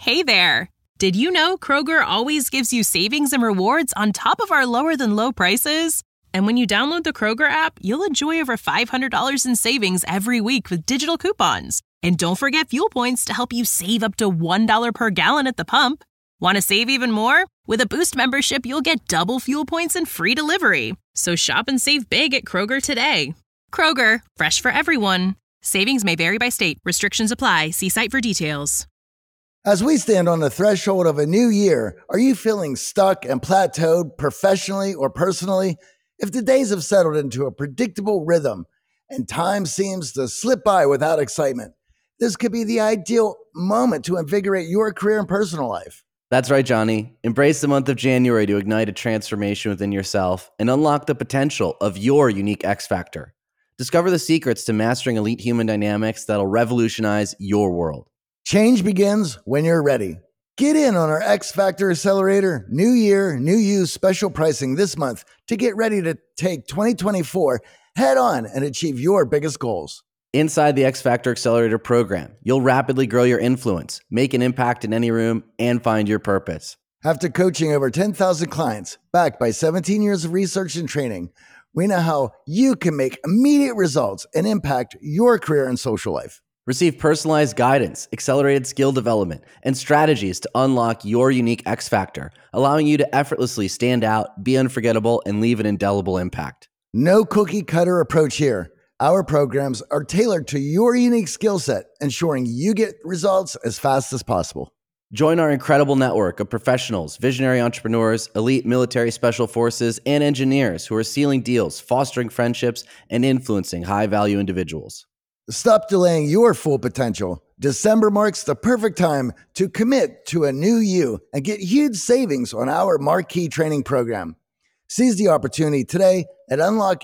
Hey there! Did you know Kroger always gives you savings and rewards on top of our lower-than-low prices? And when you download the Kroger app, you'll enjoy over $500 in savings every week with digital coupons. And don't forget fuel points to help you save up to $1 per gallon at the pump. Want to save even more? With a Boost membership, you'll get double fuel points and free delivery. So shop and save big at Kroger today. Kroger, fresh for everyone. Savings may vary by state. Restrictions apply. See site for details. As we stand on the threshold of a new year, are you feeling stuck and plateaued professionally or personally? If the days have settled into a predictable rhythm and time seems to slip by without excitement, this could be the ideal moment to invigorate your career and personal life. That's right, Johnny. Embrace the month of January to ignite a transformation within yourself and unlock the potential of your unique X Factor. Discover the secrets to mastering elite human dynamics that'll revolutionize your world. Change begins when you're ready. Get in on our X Factor Accelerator New Year, New You special pricing this month to get ready to take 2024 head on and achieve your biggest goals. Inside the X Factor Accelerator program, you'll rapidly grow your influence, make an impact in any room, and find your purpose. After coaching over 10,000 clients, backed by 17 years of research and training, we know how you can make immediate results and impact your career and social life. Receive personalized guidance, accelerated skill development, and strategies to unlock your unique X Factor, allowing you to effortlessly stand out, be unforgettable, and leave an indelible impact. No cookie cutter approach here. Our programs are tailored to your unique skill set, ensuring you get results as fast as possible. Join our incredible network of professionals, visionary entrepreneurs, elite military special forces, and engineers who are sealing deals, fostering friendships, and influencing high-value individuals. Stop delaying your full potential. December marks the perfect time to commit to a new you and get huge savings on our marquee training program. Seize the opportunity today at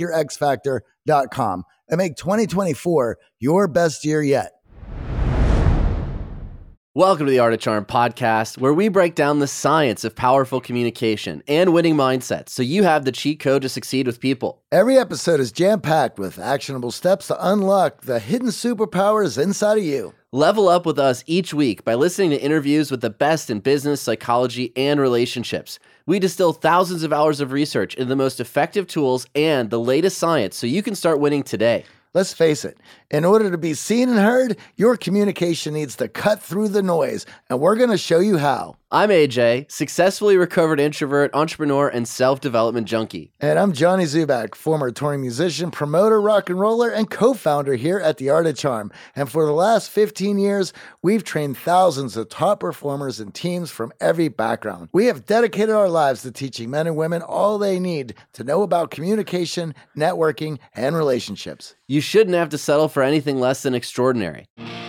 unlockyourxfactor.com and make 2024 your best year yet. Welcome to the Art of Charm podcast, where we break down the science of powerful communication and winning mindsets so you have the cheat code to succeed with people. Every episode is jam-packed with actionable steps to unlock the hidden superpowers inside of you. Level up with us each week by listening to interviews with the best in business, psychology, and relationships. We distill thousands of hours of research into the most effective tools and the latest science so you can start winning today. Let's face it, in order to be seen and heard, your communication needs to cut through the noise, and we're going to show you how. I'm AJ, successfully recovered introvert, entrepreneur, and self-development junkie. And I'm Johnny Zubak, former touring musician, promoter, rock and roller, and co-founder here at The Art of Charm. And for the last 15 years, we've trained thousands of top performers and teams from every background. We have dedicated our lives to teaching men and women all they need to know about communication, networking, and relationships. You shouldn't have to settle for anything less than extraordinary.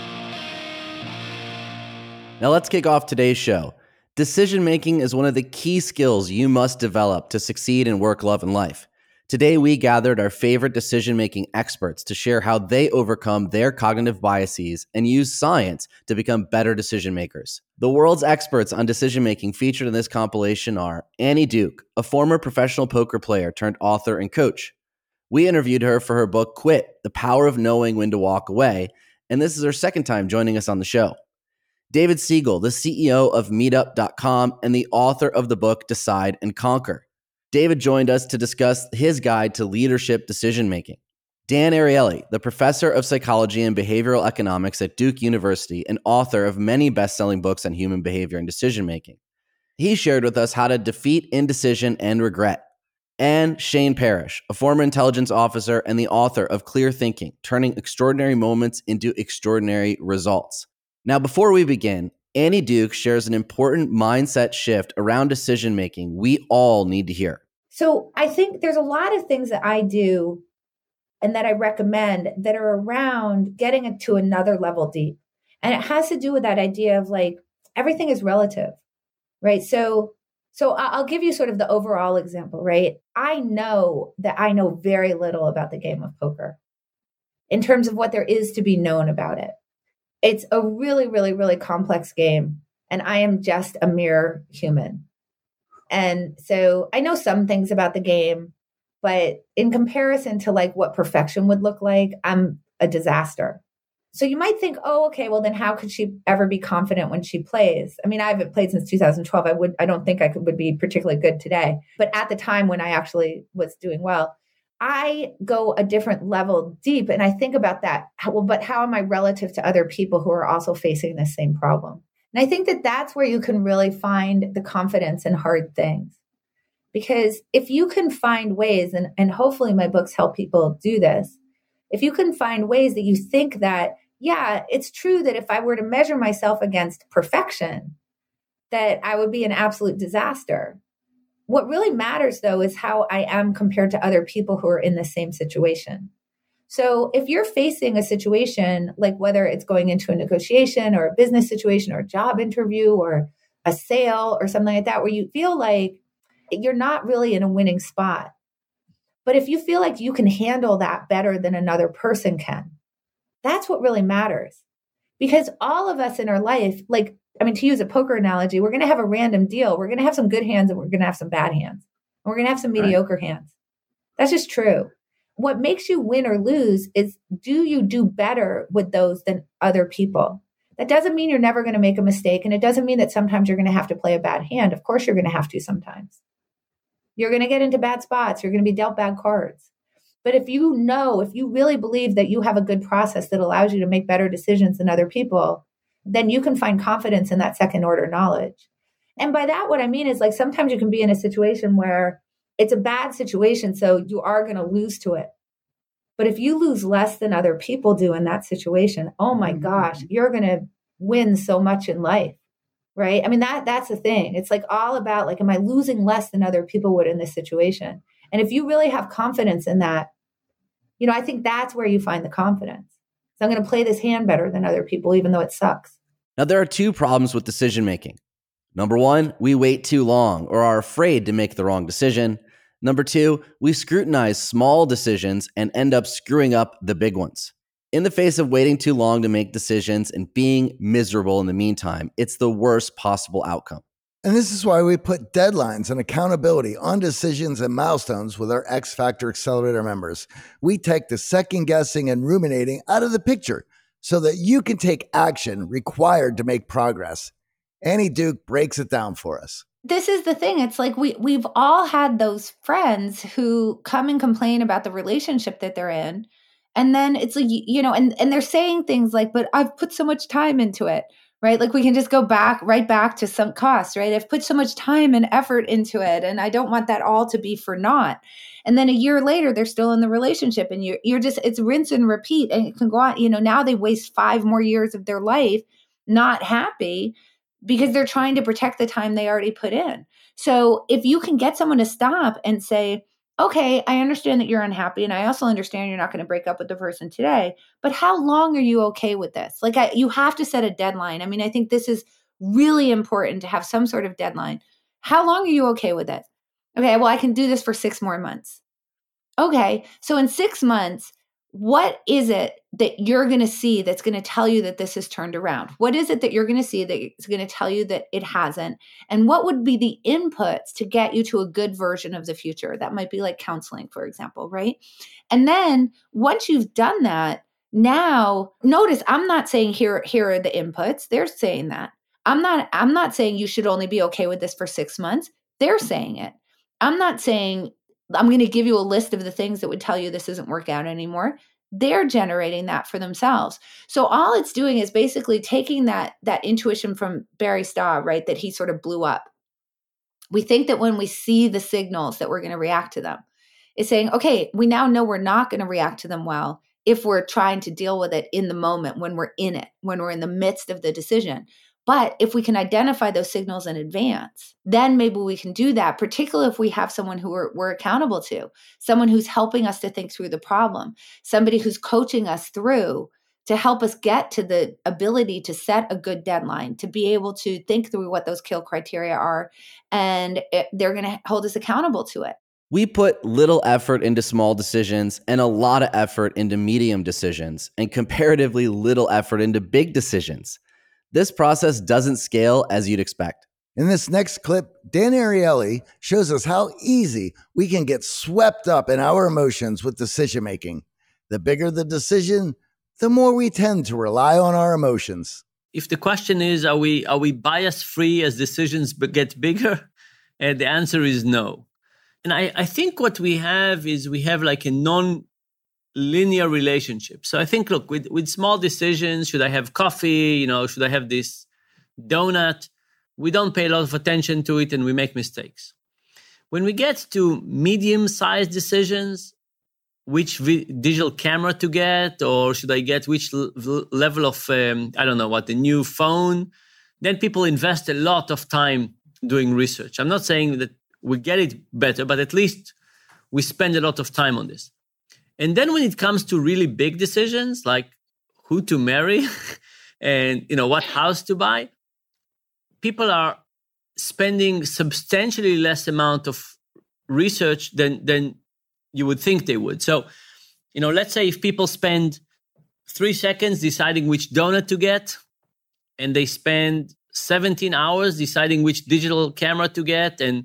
Now let's kick off today's show. Decision-making is one of the key skills you must develop to succeed in work, love, and life. Today, we gathered our favorite decision-making experts to share how they overcome their cognitive biases and use science to become better decision-makers. The world's experts on decision-making featured in this compilation are Annie Duke, a former professional poker player turned author and coach. We interviewed her for her book, Quit, The Power of Knowing When to Walk Away, and this is her second time joining us on the show. David Siegel, the CEO of Meetup.com and the author of the book Decide and Conquer. David joined us to discuss his guide to leadership decision-making. Dan Ariely, the professor of psychology and behavioral economics at Duke University and author of many best-selling books on human behavior and decision-making. He shared with us how to defeat indecision and regret. And Shane Parrish, a former intelligence officer and the author of Clear Thinking, Turning Extraordinary Moments into Extraordinary Results. Now, before we begin, Annie Duke shares an important mindset shift around decision-making we all need to hear. So I think there's a lot of things that I do and that I recommend that are around getting it to another level deep. And it has to do with that idea of like, everything is relative, right? So I'll give you sort of the overall example, right? I know that I know very little about the game of poker in terms of what there is to be known about it. It's a really, really, really complex game. And I am just a mere human. And so I know some things about the game, but in comparison to like what perfection would look like, I'm a disaster. So you might think, oh, okay, well then how could she ever be confident when she plays? I mean, I haven't played since 2012. I don't think would be particularly good today. But at the time when I actually was doing well, I go a different level deep. And I think about that. But how am I relative to other people who are also facing this same problem? And I think that that's where you can really find the confidence in hard things. Because if you can find ways, and hopefully my books help people do this, if you can find ways that you think that, yeah, it's true that if I were to measure myself against perfection, that I would be an absolute disaster. What really matters, though, is how I am compared to other people who are in the same situation. So if you're facing a situation, like whether it's going into a negotiation or a business situation or a job interview or a sale or something like that, where you feel like you're not really in a winning spot, but if you feel like you can handle that better than another person can, that's what really matters. Because all of us in our life, to use a poker analogy, we're going to have a random deal. We're going to have some good hands and we're going to have some bad hands. And we're going to have some mediocre hands. That's just true. What makes you win or lose is, do you do better with those than other people? That doesn't mean you're never going to make a mistake. And it doesn't mean that sometimes you're going to have to play a bad hand. Of course, you're going to have to sometimes. You're going to get into bad spots. You're going to be dealt bad cards. But if you really believe that you have a good process that allows you to make better decisions than other people, then you can find confidence in that second order knowledge. And by that, what I mean is, like, sometimes you can be in a situation where it's a bad situation, so you are going to lose to it. But if you lose less than other people do in that situation, oh my gosh, you're going to win so much in life. Right? I mean, that's the thing. It's like all about, like, am I losing less than other people would in this situation? And if you really have confidence in that, I think that's where you find the confidence. So I'm going to play this hand better than other people, even though it sucks. Now, there are two problems with decision making. Number one, we wait too long or are afraid to make the wrong decision. Number two, we scrutinize small decisions and end up screwing up the big ones. In the face of waiting too long to make decisions and being miserable in the meantime, it's the worst possible outcome. And this is why we put deadlines and accountability on decisions and milestones with our X Factor Accelerator members. We take the second guessing and ruminating out of the picture so that you can take action required to make progress. Annie Duke breaks it down for us. This is the thing. It's like we've all had those friends who come and complain about the relationship that they're in. And then it's like, and they're saying things like, but I've put so much time into it, right? Like, we can just go right back to some cost, right? I've put so much time and effort into it, and I don't want that all to be for naught. And then a year later, they're still in the relationship, and it's rinse and repeat, and it can go on. Now they waste 5 more years of their life not happy because they're trying to protect the time they already put in. So if you can get someone to stop and say, okay, I understand that you're unhappy, and I also understand you're not going to break up with the person today, but how long are you okay with this? Like, you have to set a deadline. I mean, I think this is really important to have some sort of deadline. How long are you okay with it? Okay, well, I can do this for 6 more months. Okay, so in 6 months, what is it that you're going to see that's going to tell you that this has turned around? What is it that you're going to see that's going to tell you that it hasn't? And what would be the inputs to get you to a good version of the future? That might be like counseling, for example, right? And then once you've done that, now notice I'm not saying here are the inputs. They're saying that. I'm not saying you should only be okay with this for 6 months. They're saying it. I'm not saying I'm going to give you a list of the things that would tell you this isn't work out anymore. They're generating that for themselves. So all it's doing is basically taking that intuition from Barry Staw, right, that he sort of blew up. We think that when we see the signals that we're going to react to them. It's saying, okay, we now know we're not going to react to them well if we're trying to deal with it in the moment, when we're in it, when we're in the midst of the decision. But if we can identify those signals in advance, then maybe we can do that, particularly if we have someone who we're accountable to, someone who's helping us to think through the problem, somebody who's coaching us through to help us get to the ability to set a good deadline, to be able to think through what those kill criteria are, and they're going to hold us accountable to it. We put little effort into small decisions and a lot of effort into medium decisions and comparatively little effort into big decisions. This process doesn't scale as you'd expect. In this next clip, Dan Ariely shows us how easy we can get swept up in our emotions with decision making. The bigger the decision, the more we tend to rely on our emotions. If the question is, are we bias free as decisions get bigger? The answer is no. And I think what we have is we have like a non-linear relationship. So I think, look, with small decisions, should I have coffee? Should I have this donut? We don't pay a lot of attention to it and we make mistakes. When we get to medium-sized decisions, which digital camera to get, or should I get which level of, the new phone, then people invest a lot of time doing research. I'm not saying that we get it better, but at least we spend a lot of time on this. And then when it comes to really big decisions, like who to marry and, what house to buy, people are spending substantially less amount of research than you would think they would. So, let's say if people spend 3 seconds deciding which donut to get, and they spend 17 hours deciding which digital camera to get, and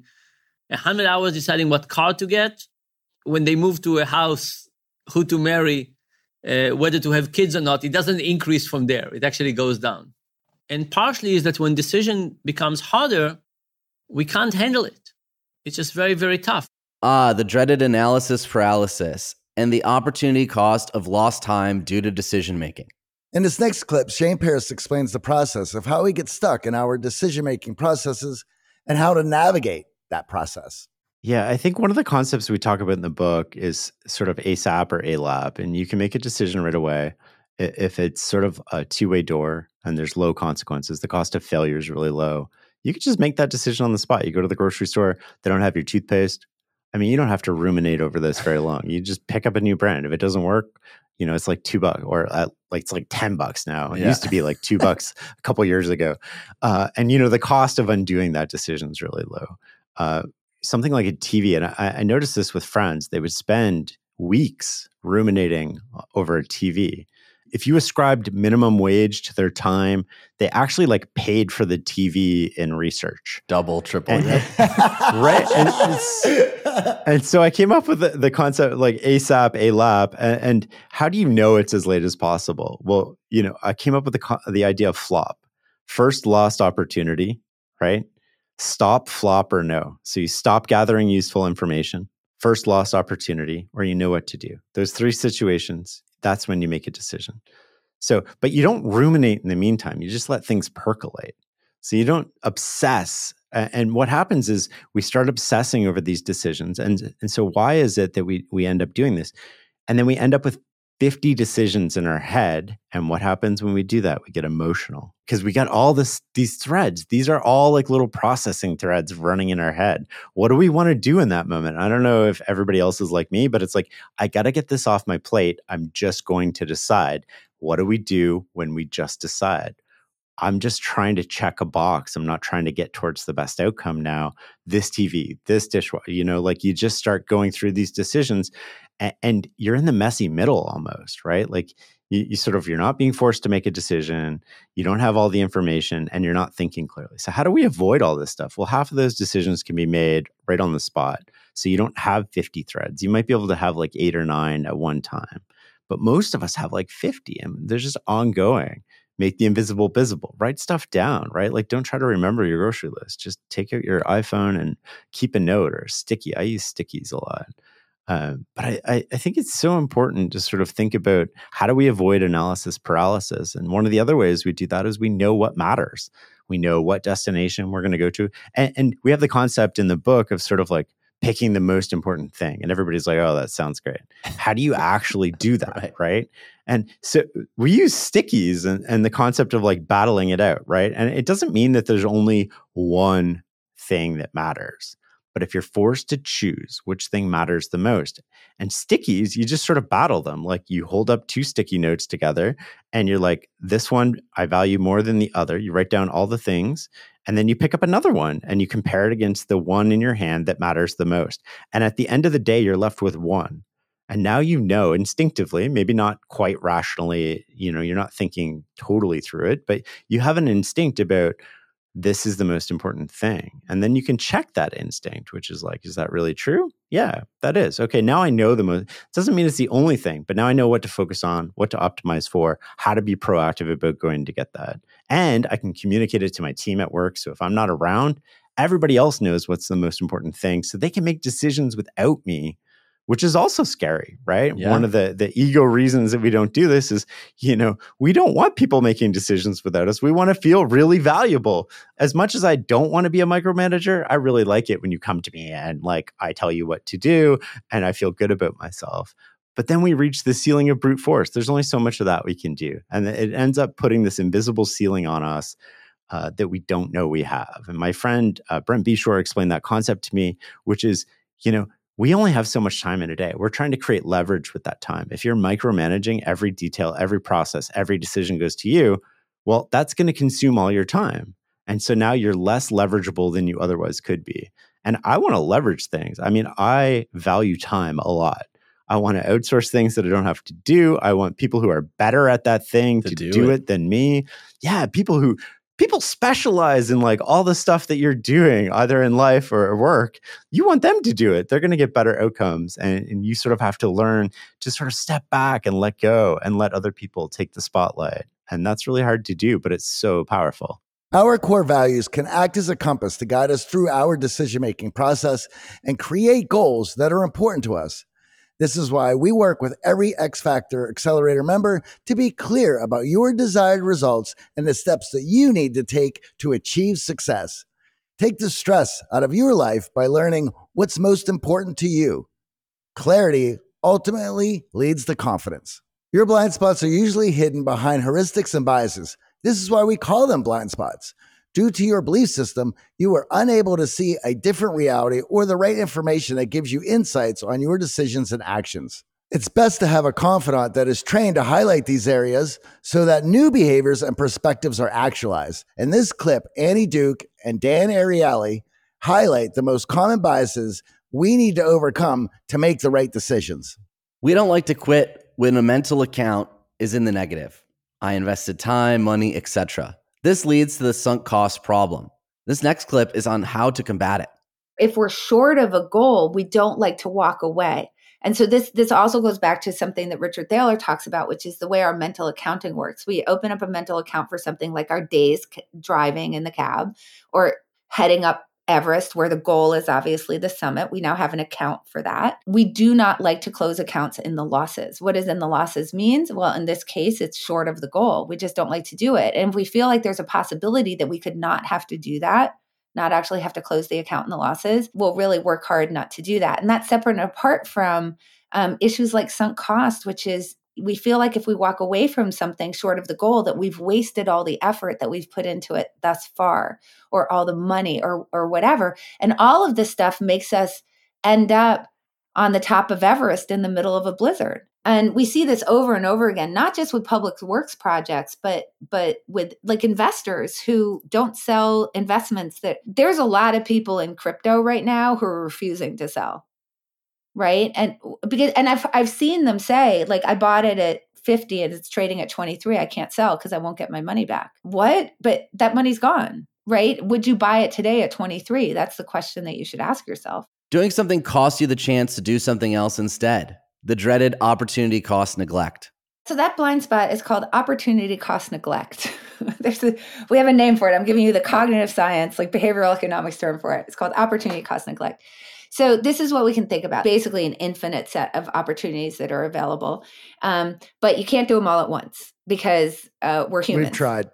100 hours deciding what car to get, when they move to a house, who to marry, whether to have kids or not, it doesn't increase from there. It actually goes down. And partially is that when decision becomes harder, we can't handle it. It's just very, very tough. The dreaded analysis paralysis and the opportunity cost of lost time due to decision making. In this next clip, Shane Parris explains the process of how we get stuck in our decision-making processes and how to navigate that process. Yeah, I think one of the concepts we talk about in the book is sort of ASAP or ALAP, and you can make a decision right away if it's sort of a two-way door and there's low consequences. The cost of failure is really low. You can just make that decision on the spot. You go to the grocery store, they don't have your toothpaste. I mean, you don't have to ruminate over this very long. You just pick up a new brand. If it doesn't work, it's like $2 or it's like $10 now. It used to be like $2 a couple of years ago. And the cost of undoing that decision is really low. Something like a TV, and I noticed this with friends, they would spend weeks ruminating over a TV. If you ascribed minimum wage to their time, they actually paid for the TV in research. Double, triple. Right. And so I came up with the concept like ASAP, ALAP. And how do you know it's as late as possible? Well, I came up with the idea of FLOP. First lost opportunity, right? Stop, flop, or no. So you stop gathering useful information, first lost opportunity, or you know what to do. Those 3 situations, that's when you make a decision. So, but you don't ruminate in the meantime. You just let things percolate. So you don't obsess. And what happens is we start obsessing over these decisions. And so why is it that we end up doing this? And then we end up with 50 decisions in our head. And what happens when we do that? We get emotional because we got all these threads. These are all like little processing threads running in our head. What do we want to do in that moment? I don't know if everybody else is like me, but it's like, I got to get this off my plate. I'm just going to decide. What do we do when we just decide? I'm just trying to check a box. I'm not trying to get towards the best outcome now. This TV, this dishwasher, you just start going through these decisions and you're in the messy middle almost, right? Like you're not being forced to make a decision. You don't have all the information and you're not thinking clearly. So how do we avoid all this stuff? Well, half of those decisions can be made right on the spot. So you don't have 50 threads. You might be able to have 8 or 9 at one time, but most of us have 50 and they're just ongoing. Make the invisible visible. Write stuff down, right? Don't try to remember your grocery list. Just take out your iPhone and keep a note or sticky. I use stickies a lot. But I think it's so important to sort of think about how do we avoid analysis paralysis? And one of the other ways we do that is we know what matters. We know what destination we're going to go to. And we have the concept in the book of sort of picking the most important thing. And everybody's like, oh, that sounds great. How do you actually do that, right? And so we use stickies and the concept of battling it out, right? And it doesn't mean that there's only one thing that matters. But if you're forced to choose which thing matters the most, and stickies, you just sort of battle them. You hold up 2 sticky notes together and you're like, this one I value more than the other. You write down all the things and then you pick up another one and you compare it against the one in your hand that matters the most. And at the end of the day, you're left with one. And now instinctively, maybe not quite rationally, you're not thinking totally through it, but you have an instinct about this is the most important thing. And then you can check that instinct, which is like, is that really true? Yeah, that is. Okay, now I know the most. It doesn't mean it's the only thing, but now I know what to focus on, what to optimize for, how to be proactive about going to get that. And I can communicate it to my team at work. So if I'm not around, everybody else knows what's the most important thing. So they can make decisions without me, which is also scary, right? Yeah. One of the ego reasons that we don't do this is, we don't want people making decisions without us. We want to feel really valuable. As much as I don't want to be a micromanager, I really like it when you come to me and like I tell you what to do and I feel good about myself. But then we reach the ceiling of brute force. There's only so much of that we can do. And it ends up putting this invisible ceiling on us that we don't know we have. And my friend, Brent Beshore, explained that concept to me, which is, we only have so much time in a day. We're trying to create leverage with that time. If you're micromanaging every detail, every process, every decision goes to you, well, that's going to consume all your time. And so now you're less leverageable than you otherwise could be. And I want to leverage things. I mean, I value time a lot. I want to outsource things that I don't have to do. I want people who are better at that thing to do it than me. Yeah, people specialize in like all the stuff that you're doing, either in life or work. You want them to do it. They're going to get better outcomes. And you sort of have to learn to sort of step back and let go and let other people take the spotlight. And that's really hard to do, but it's so powerful. Our core values can act as a compass to guide us through our decision-making process and create goals that are important to us. This is why we work with every X Factor Accelerator member to be clear about your desired results and the steps that you need to take to achieve success. Take the stress out of your life by learning what's most important to you. Clarity ultimately leads to confidence. Your blind spots are usually hidden behind heuristics and biases. This is why we call them blind spots. Due to your belief system, you are unable to see a different reality or the right information that gives you insights on your decisions and actions. It's best to have a confidant that is trained to highlight these areas so that new behaviors and perspectives are actualized. In this clip, Annie Duke and Dan Ariely highlight the most common biases we need to overcome to make the right decisions. We don't like to quit when a mental account is in the negative. I invested time, money, etc. This leads to the sunk cost problem. This next clip is on how to combat it. If we're short of a goal, we don't like to walk away. And so this also goes back to something that Richard Thaler talks about, which is the way our mental accounting works. We open up a mental account for something like our days driving in the cab or heading up Everest, where the goal is obviously the summit. We now have an account for that. We do not like to close accounts in the losses. What is in the losses means? Well, in this case, it's short of the goal. We just don't like to do it. And if we feel like there's a possibility that we could not have to do that, not actually have to close the account in the losses, we'll really work hard not to do that. And that's separate and apart from issues like sunk cost, which is we feel like if we walk away from something short of the goal, that we've wasted all the effort that we've put into it thus far, or all the money or whatever. And all of this stuff makes us end up on the top of Everest in the middle of a blizzard. And we see this over and over again, not just with public works projects, but with like investors who don't sell investments. That there's a lot of people in crypto right now who are refusing to sell. Right. And I've seen them say, like, I bought it at 50 and it's trading at 23. I can't sell because I won't get my money back. What? But that money's gone. Right. Would you buy it today at 23? That's the question that you should ask yourself. Doing something costs you the chance to do something else instead. The dreaded opportunity cost neglect. So that blind spot is called opportunity cost neglect. We have a name for it. I'm giving you the cognitive science, like behavioral economics term for it. It's called opportunity cost neglect. So this is what we can think about, basically an infinite set of opportunities that are available. But you can't do them all at once because we're humans. We've tried.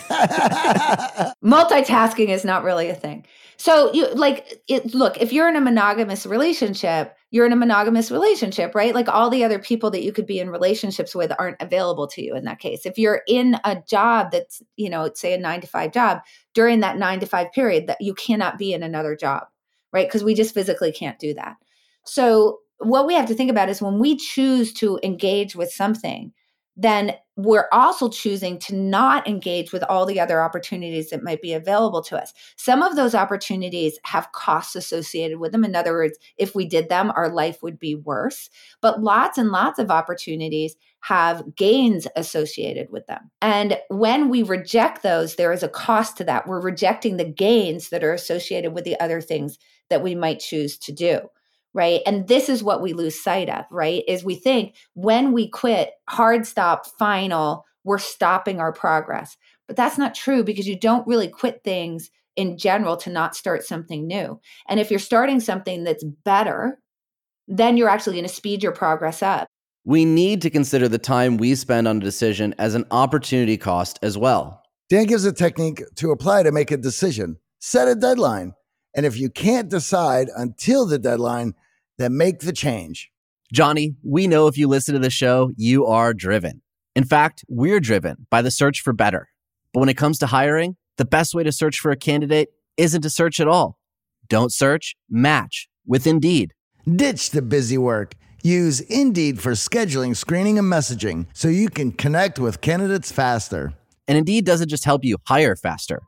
Multitasking is not really a thing. So look, if you're in a monogamous relationship, you're in a monogamous relationship, right? Like all the other people that you could be in relationships with aren't available to you in that case. If you're in a job that's, say a 9-to-5 job, during that 9-to-5 period, that you cannot be in another job. Right? Because we just physically can't do that. So what we have to think about is when we choose to engage with something, then we're also choosing to not engage with all the other opportunities that might be available to us. Some of those opportunities have costs associated with them. In other words, if we did them, our life would be worse. But lots and lots of opportunities have gains associated with them. And when we reject those, there is a cost to that. We're rejecting the gains that are associated with the other things that we might choose to do. Right. And this is what we lose sight of, right? Is we think when we quit, hard stop, final, we're stopping our progress. But that's not true, because you don't really quit things in general to not start something new. And if you're starting something that's better, then you're actually going to speed your progress up. We need to consider the time we spend on a decision as an opportunity cost as well. Dan gives a technique to apply to make a decision. Set a deadline. And if you can't decide until the deadline, then make the change. Johnny, we know if you listen to the show, you are driven. In fact, we're driven by the search for better. But when it comes to hiring, the best way to search for a candidate isn't to search at all. Don't search, match with Indeed. Ditch the busy work. Use Indeed for scheduling, screening, and messaging so you can connect with candidates faster. And Indeed doesn't just help you hire faster.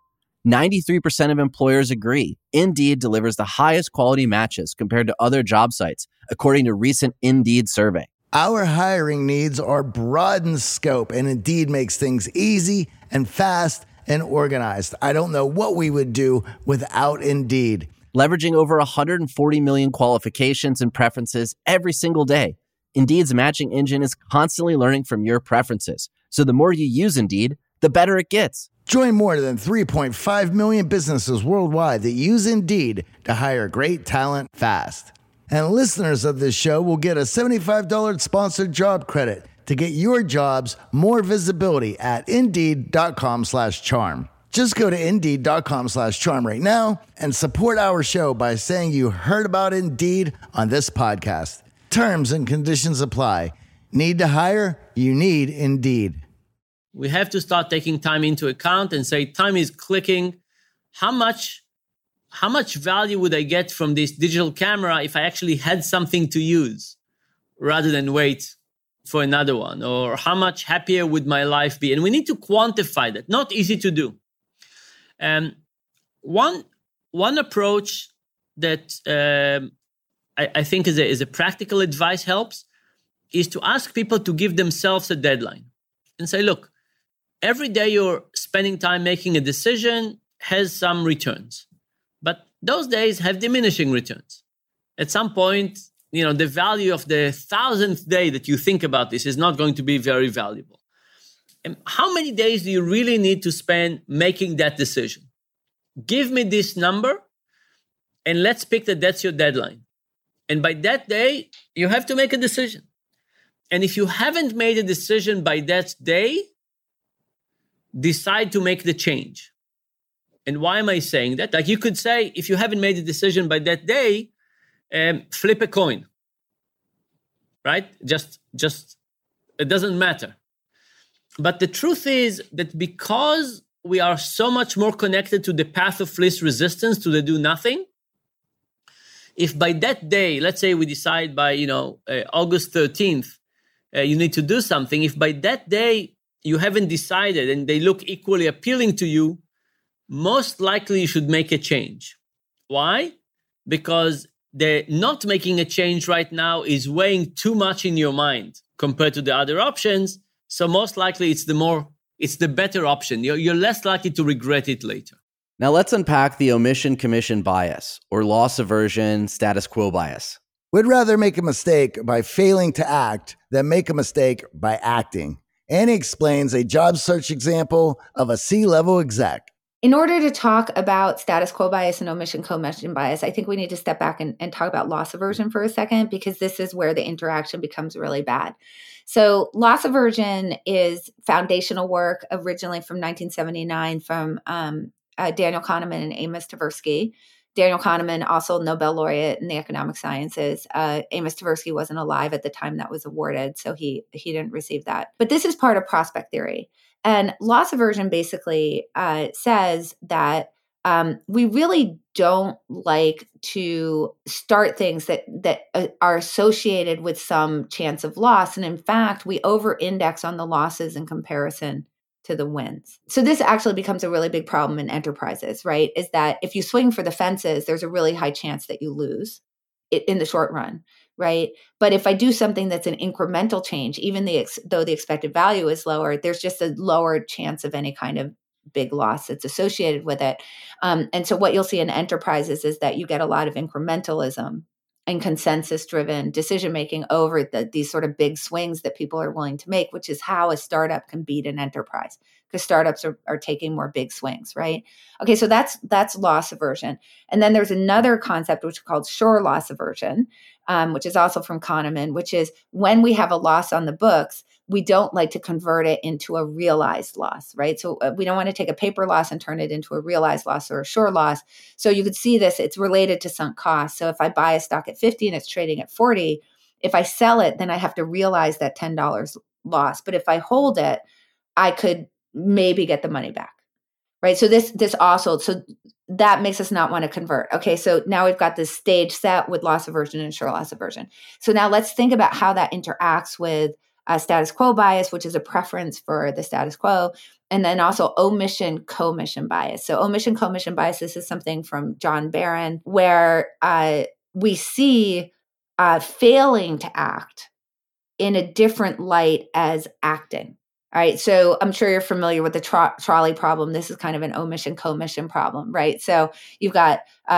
93% of employers agree Indeed delivers the highest quality matches compared to other job sites, according to a recent Indeed survey. Our hiring needs are broad in scope, and Indeed makes things easy and fast and organized. I don't know what we would do without Indeed. Leveraging over 140 million qualifications and preferences every single day, Indeed's matching engine is constantly learning from your preferences. So the more you use Indeed, the better it gets. Join more than 3.5 million businesses worldwide that use Indeed to hire great talent fast. And listeners of this show will get a $75 sponsored job credit to get your jobs more visibility at Indeed.com/charm. Just go to Indeed.com/charm right now and support our show by saying you heard about Indeed on this podcast. Terms and conditions apply. Need to hire? You need Indeed. We have to start taking time into account and say, time is clicking. How much value would I get from this digital camera if I actually had something to use rather than wait for another one? Or how much happier would my life be? And we need to quantify that. Not easy to do. One approach that I think is a practical advice helps is to ask people to give themselves a deadline and say, look, every day you're spending time making a decision has some returns, but those days have diminishing returns. At some point, the value of the 1,000th day that you think about this is not going to be very valuable. And how many days do you really need to spend making that decision? Give me this number, and let's pick that that's your deadline. And by that day, you have to make a decision. And if you haven't made a decision by that day, decide to make the change. And why am I saying that? Like you could say, if you haven't made a decision by that day, flip a coin, right? Just it doesn't matter. But the truth is that because we are so much more connected to the path of least resistance, to the do nothing, if by that day, let's say we decide by, August 13th, you need to do something. If by that day you haven't decided and they look equally appealing to you, most likely you should make a change. Why? Because the not making a change right now is weighing too much in your mind compared to the other options. So most likely it's the better option. You're less likely to regret it later. Now let's unpack the omission commission bias, or loss aversion status quo bias. We'd rather make a mistake by failing to act than make a mistake by acting. Annie explains a job search example of a C-level exec. In order to talk about status quo bias and omission commission bias, I think we need to step back and talk about loss aversion for a second, because this is where the interaction becomes really bad. So loss aversion is foundational work originally from 1979 from Daniel Kahneman and Amos Tversky. Daniel Kahneman, also Nobel laureate in the economic sciences. Amos Tversky wasn't alive at the time that was awarded, so he didn't receive that. But this is part of prospect theory. And loss aversion basically says that we really don't like to start things that are associated with some chance of loss. And in fact, we over-index on the losses in comparison to the wins. So this actually becomes a really big problem in enterprises, right? Is that if you swing for the fences, there's a really high chance that you lose it in the short run, right? But if I do something that's an incremental change, even though the expected value is lower, there's just a lower chance of any kind of big loss that's associated with it. And so what you'll see in enterprises is that you get a lot of incrementalism and consensus-driven decision-making over these sort of big swings that people are willing to make, which is how a startup can beat an enterprise, because startups are taking more big swings, right? Okay, so that's loss aversion. And then there's another concept which is called sure loss aversion, which is also from Kahneman, which is when we have a loss on the books, we don't like to convert it into a realized loss, right? So we don't want to take a paper loss and turn it into a realized loss or a sure loss. So you could see this, it's related to sunk costs. So if I buy a stock at 50 and it's trading at 40, if I sell it, then I have to realize that $10 loss. But if I hold it, I could maybe get the money back, right? So this also, so that makes us not want to convert. Okay, so now we've got this stage set with loss aversion and sure loss aversion. So now let's think about how that interacts with status quo bias, which is a preference for the status quo, and then also omission-commission bias. So omission-commission bias, this is something from John Barron, where we see failing to act in a different light as acting. All right, so I'm sure you're familiar with the trolley problem. This is kind of an omission-commission problem, right? So you've got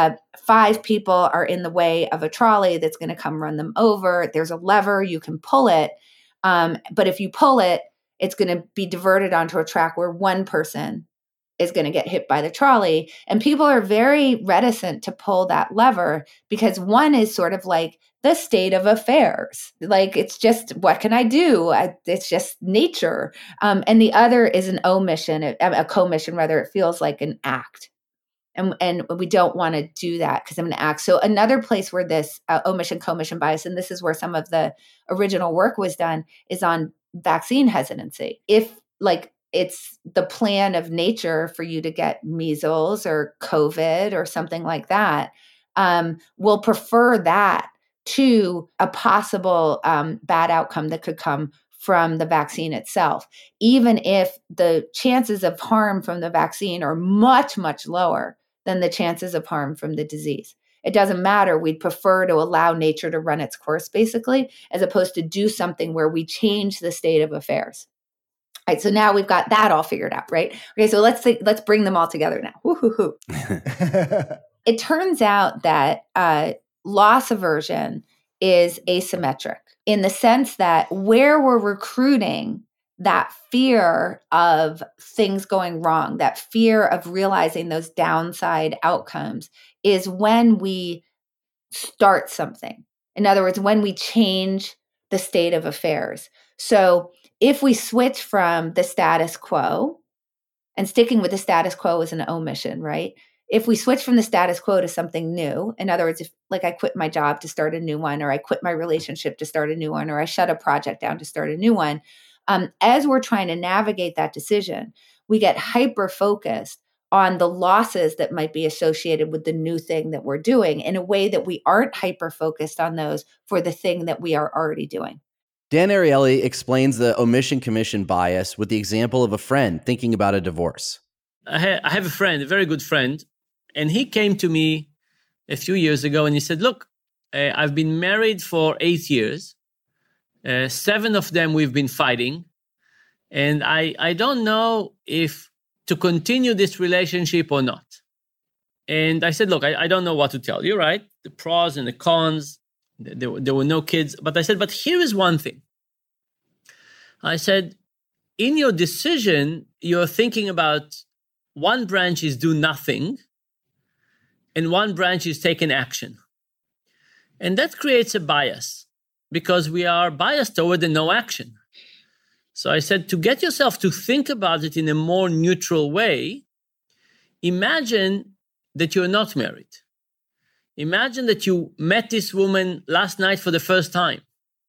5 people are in the way of a trolley that's going to come run them over. There's a lever, you can pull it. But if you pull it, it's going to be diverted onto a track where one person is going to get hit by the trolley. And people are very reticent to pull that lever because one is sort of like the state of affairs. Like, it's just, what can I do? It's just nature. And the other is an omission, a commission, rather. It feels like an act. And we don't want to do that because I'm going to act. So another place where this omission-commission bias, and this is where some of the original work was done, is on vaccine hesitancy. If it's the plan of nature for you to get measles or COVID or something like that, we'll prefer that to a possible bad outcome that could come from the vaccine itself, even if the chances of harm from the vaccine are much, much lower than the chances of harm from the disease. It doesn't matter. We'd prefer to allow nature to run its course, basically, as opposed to do something where we change the state of affairs. All right, so now we've got that all figured out, right? Okay, so let's bring them all together now. Woo-hoo-hoo. It turns out that loss aversion is asymmetric in the sense that where we're recruiting that fear of things going wrong, that fear of realizing those downside outcomes, is when we start something. In other words, when we change the state of affairs. So if we switch from the status quo, and sticking with the status quo is an omission, right? If we switch from the status quo to something new, in other words, if I quit my job to start a new one, or I quit my relationship to start a new one, or I shut a project down to start a new one, as we're trying to navigate that decision, we get hyper-focused on the losses that might be associated with the new thing that we're doing in a way that we aren't hyper-focused on those for the thing that we are already doing. Dan Ariely explains the omission-commission bias with the example of a friend thinking about a divorce. I have a friend, a very good friend, and he came to me a few years ago and he said, look, I've been married for 8 years. 7 of them we've been fighting. And I don't know if to continue this relationship or not. And I said, look, I don't know what to tell you, right? The pros and the cons. There were no kids. But I said, but here is one thing. I said, in your decision, you're thinking about one branch is do nothing and one branch is take an action. And that creates a bias because we are biased toward the no action. So I said, to get yourself to think about it in a more neutral way, imagine that you're not married. Imagine that you met this woman last night for the first time.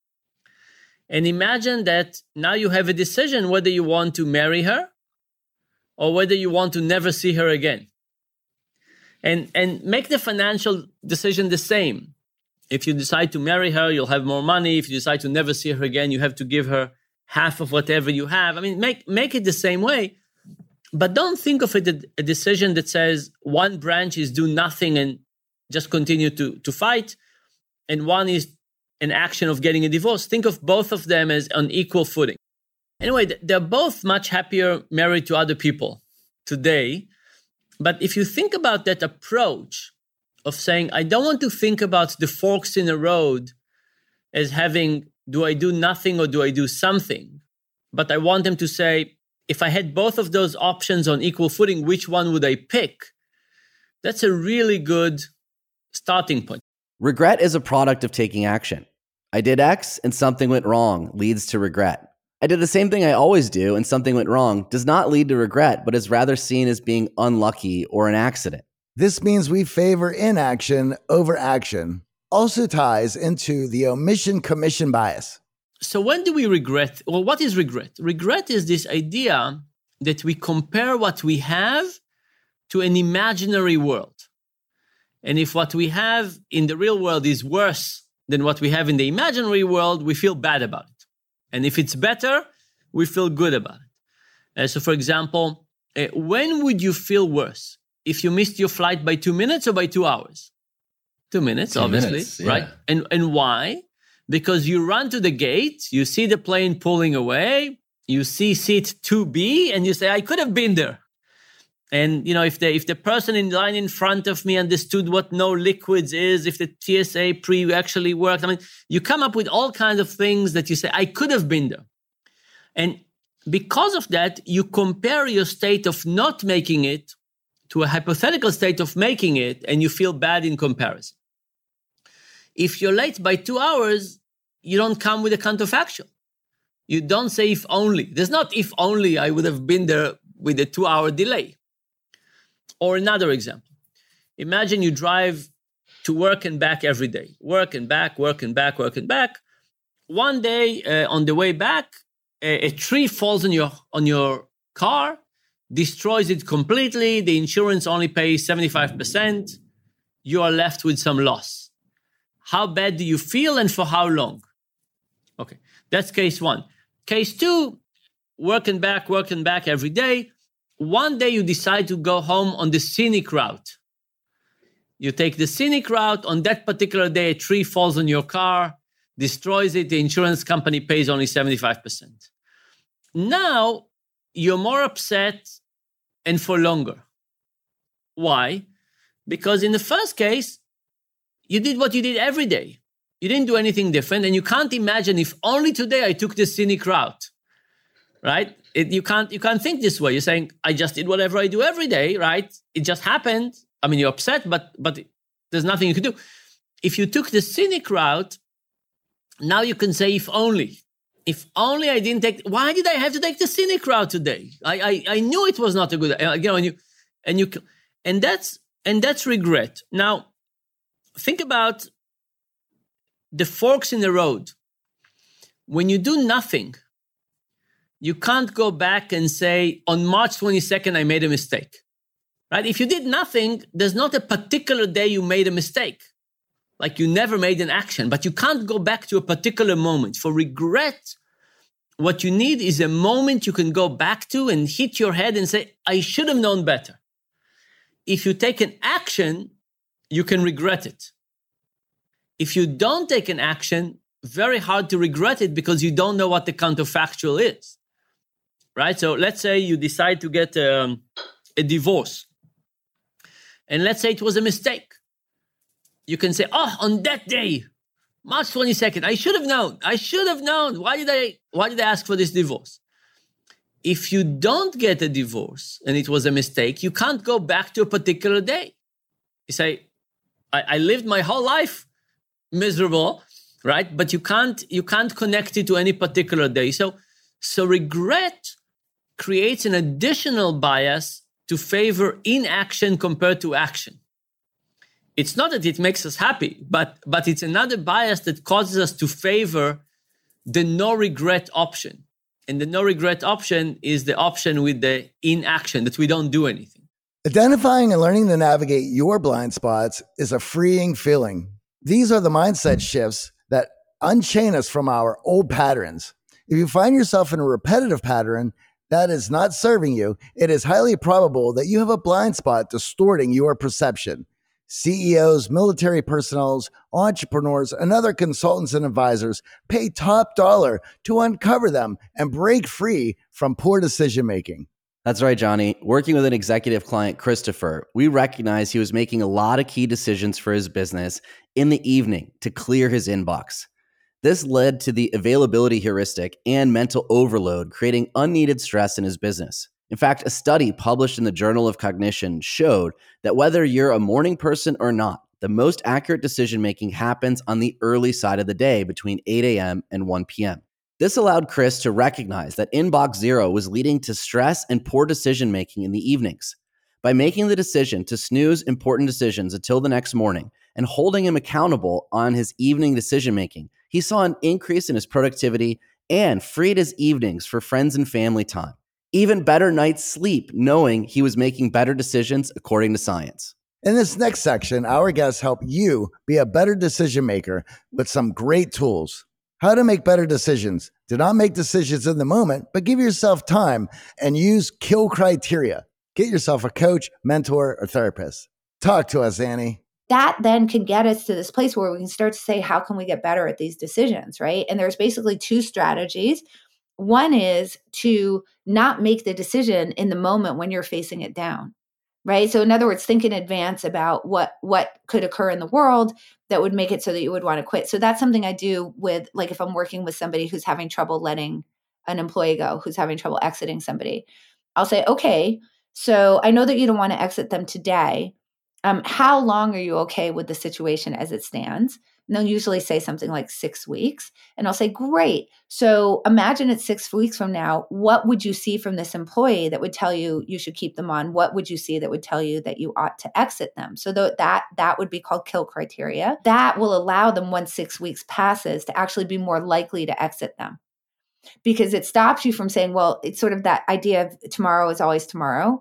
And imagine that now you have a decision whether you want to marry her or whether you want to never see her again. And make the financial decision the same. If you decide to marry her, you'll have more money. If you decide to never see her again, you have to give her half of whatever you have. I mean, make it the same way. But don't think of it a decision that says one branch is do nothing and just continue to fight, and one is an action of getting a divorce. Think of both of them as on equal footing. Anyway, they're both much happier married to other people today. But if you think about that approach of saying, I don't want to think about the forks in the road as having, do I do nothing or do I do something? But I want them to say, if I had both of those options on equal footing, which one would I pick? That's a really good starting point. Regret is a product of taking action. I did X and something went wrong leads to regret. I did the same thing I always do and something went wrong does not lead to regret, but is rather seen as being unlucky or an accident. This means we favor inaction over action. Also ties into the omission-commission bias. So when do we regret? Well, what is regret? Regret is this idea that we compare what we have to an imaginary world. And if what we have in the real world is worse than what we have in the imaginary world, we feel bad about it. And if it's better, we feel good about it. So for example, when would you feel worse? If you missed your flight by 2 minutes or by 2 hours? 2 minutes, 2 obviously, minutes, yeah. Right? And why? Because you run to the gate, you see the plane pulling away, you see seat 2B, and you say, I could have been there. And, if the person in line in front of me understood what no liquids is, if the TSA pre actually worked, you come up with all kinds of things that you say, I could have been there. And because of that, you compare your state of not making it to a hypothetical state of making it, and you feel bad in comparison. If you're late by 2 hours, you don't come with a counterfactual. You don't say if only. There's not if only I would have been there with a 2-hour delay. Or another example. Imagine you drive to work and back every day. Work and back, work and back, work and back. One day on the way back, a tree falls on your car, destroys it completely. The insurance only pays 75%. You are left with some loss. How bad do you feel and for how long? Okay, that's case one. Case two, work and back every day. One day you decide to go home on the scenic route. You take the scenic route. On that particular day, a tree falls on your car, destroys it. The insurance company pays only 75%. Now, you're more upset and for longer. Why? Because in the first case, you did what you did every day. You didn't do anything different, and you can't imagine if only today I took the scenic route, right? You can't think this way. You're saying, I just did whatever I do every day, right? It just happened. You're upset, but there's nothing you can do. If you took the scenic route, now you can say, if only I didn't take, why did I have to take the scenic route today? I knew it was not a good, and that's regret. Now, think about the forks in the road. When you do nothing, you can't go back and say, on March 22nd, I made a mistake, right? If you did nothing, there's not a particular day you made a mistake. Like you never made an action, but you can't go back to a particular moment. For regret, what you need is a moment you can go back to and hit your head and say, I should have known better. If you take an action, you can regret it. If you don't take an action, very hard to regret it because you don't know what the counterfactual is, right? So let's say you decide to get a divorce. And let's say it was a mistake. You can say, on that day, March 22nd, I should have known. Why did I ask for this divorce? If you don't get a divorce and it was a mistake, you can't go back to a particular day. You say, I lived my whole life miserable, right? But you can't connect it to any particular day. So regret creates an additional bias to favor inaction compared to action. It's not that it makes us happy, but it's another bias that causes us to favor the no regret option. And the no regret option is the option with the inaction, that we don't do anything. Identifying and learning to navigate your blind spots is a freeing feeling. These are the mindset shifts that unchain us from our old patterns. If you find yourself in a repetitive pattern that is not serving you, it is highly probable that you have a blind spot distorting your perception. CEOs, military personnel, entrepreneurs, and other consultants and advisors pay top dollar to uncover them and break free from poor decision making. That's right, Johnny. Working with an executive client, Christopher, we recognized he was making a lot of key decisions for his business in the evening to clear his inbox. This led to the availability heuristic and mental overload, creating unneeded stress in his business. In fact, a study published in the Journal of Cognition showed that whether you're a morning person or not, the most accurate decision-making happens on the early side of the day between 8 a.m. and 1 p.m. This allowed Chris to recognize that inbox zero was leading to stress and poor decision-making in the evenings. By making the decision to snooze important decisions until the next morning and holding him accountable on his evening decision-making, he saw an increase in his productivity and freed his evenings for friends and family time. Even better night's sleep, knowing he was making better decisions according to science. In this next section, our guests help you be a better decision maker with some great tools. How to make better decisions. Do not make decisions in the moment, but give yourself time and use kill criteria. Get yourself a coach, mentor, or therapist. Talk to us, Annie. That then can get us to this place where we can start to say, how can we get better at these decisions, right? And there's basically two strategies. One is to not make the decision in the moment when you're facing it down, right? So in other words, think in advance about what could occur in the world that would make it so that you would want to quit. So that's something I do with, like, if I'm working with somebody who's having trouble letting an employee go, who's having trouble exiting somebody, I'll say, okay, so I know that you don't want to exit them today. How long are you okay with the situation as it stands? And they'll usually say something like 6 weeks. And I'll say, great. So imagine it's 6 weeks from now. What would you see from this employee that would tell you you should keep them on? What would you see that would tell you that you ought to exit them? So that would be called kill criteria. That will allow them, once 6 weeks passes, to actually be more likely to exit them. Because it stops you from saying, well, it's sort of that idea of tomorrow is always tomorrow,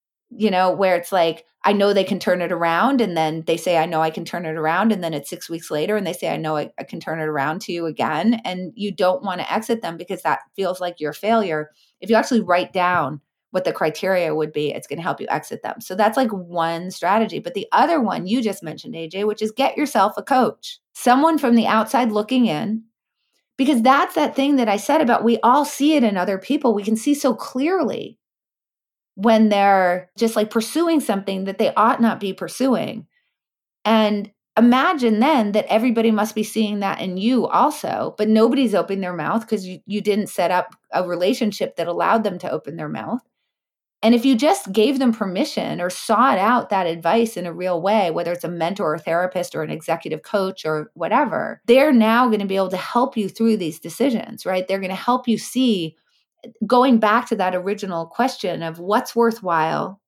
where it's like, I know they can turn it around. And then they say, I know I can turn it around. And then it's 6 weeks later and they say, I know I can turn it around to you again. And you don't want to exit them because that feels like your failure. If you actually write down what the criteria would be, it's going to help you exit them. So that's like one strategy. But the other one you just mentioned, AJ, which is get yourself a coach, someone from the outside looking in, because that's that thing that I said about we all see it in other people. We can see so clearly when they're just like pursuing something that they ought not be pursuing. And imagine then that everybody must be seeing that in you also, but nobody's opening their mouth because you didn't set up a relationship that allowed them to open their mouth. And if you just gave them permission or sought out that advice in a real way, whether it's a mentor or therapist or an executive coach or whatever, they're now going to be able to help you through these decisions, right? They're going to help you see, going back to that original question of what's worthwhile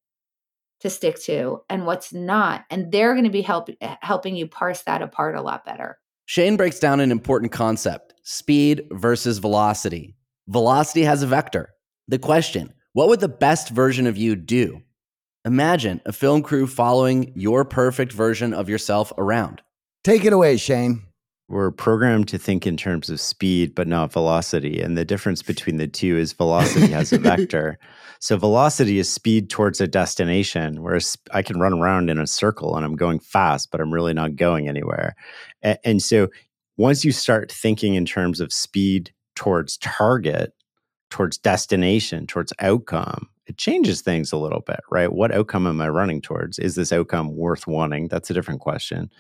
to stick to and what's not. And they're going to be helping you parse that apart a lot better. Shane breaks down an important concept: speed versus velocity. Velocity has a vector. The question: what would the best version of you do? Imagine a film crew following your perfect version of yourself around. Take it away, Shane. We're programmed to think in terms of speed, but not velocity. And the difference between the two is velocity has a vector. So velocity is speed towards a destination, whereas I can run around in a circle and I'm going fast, but I'm really not going anywhere. And so once you start thinking in terms of speed towards target, towards destination, towards outcome, it changes things a little bit, right? What outcome am I running towards? Is this outcome worth wanting? That's a different question.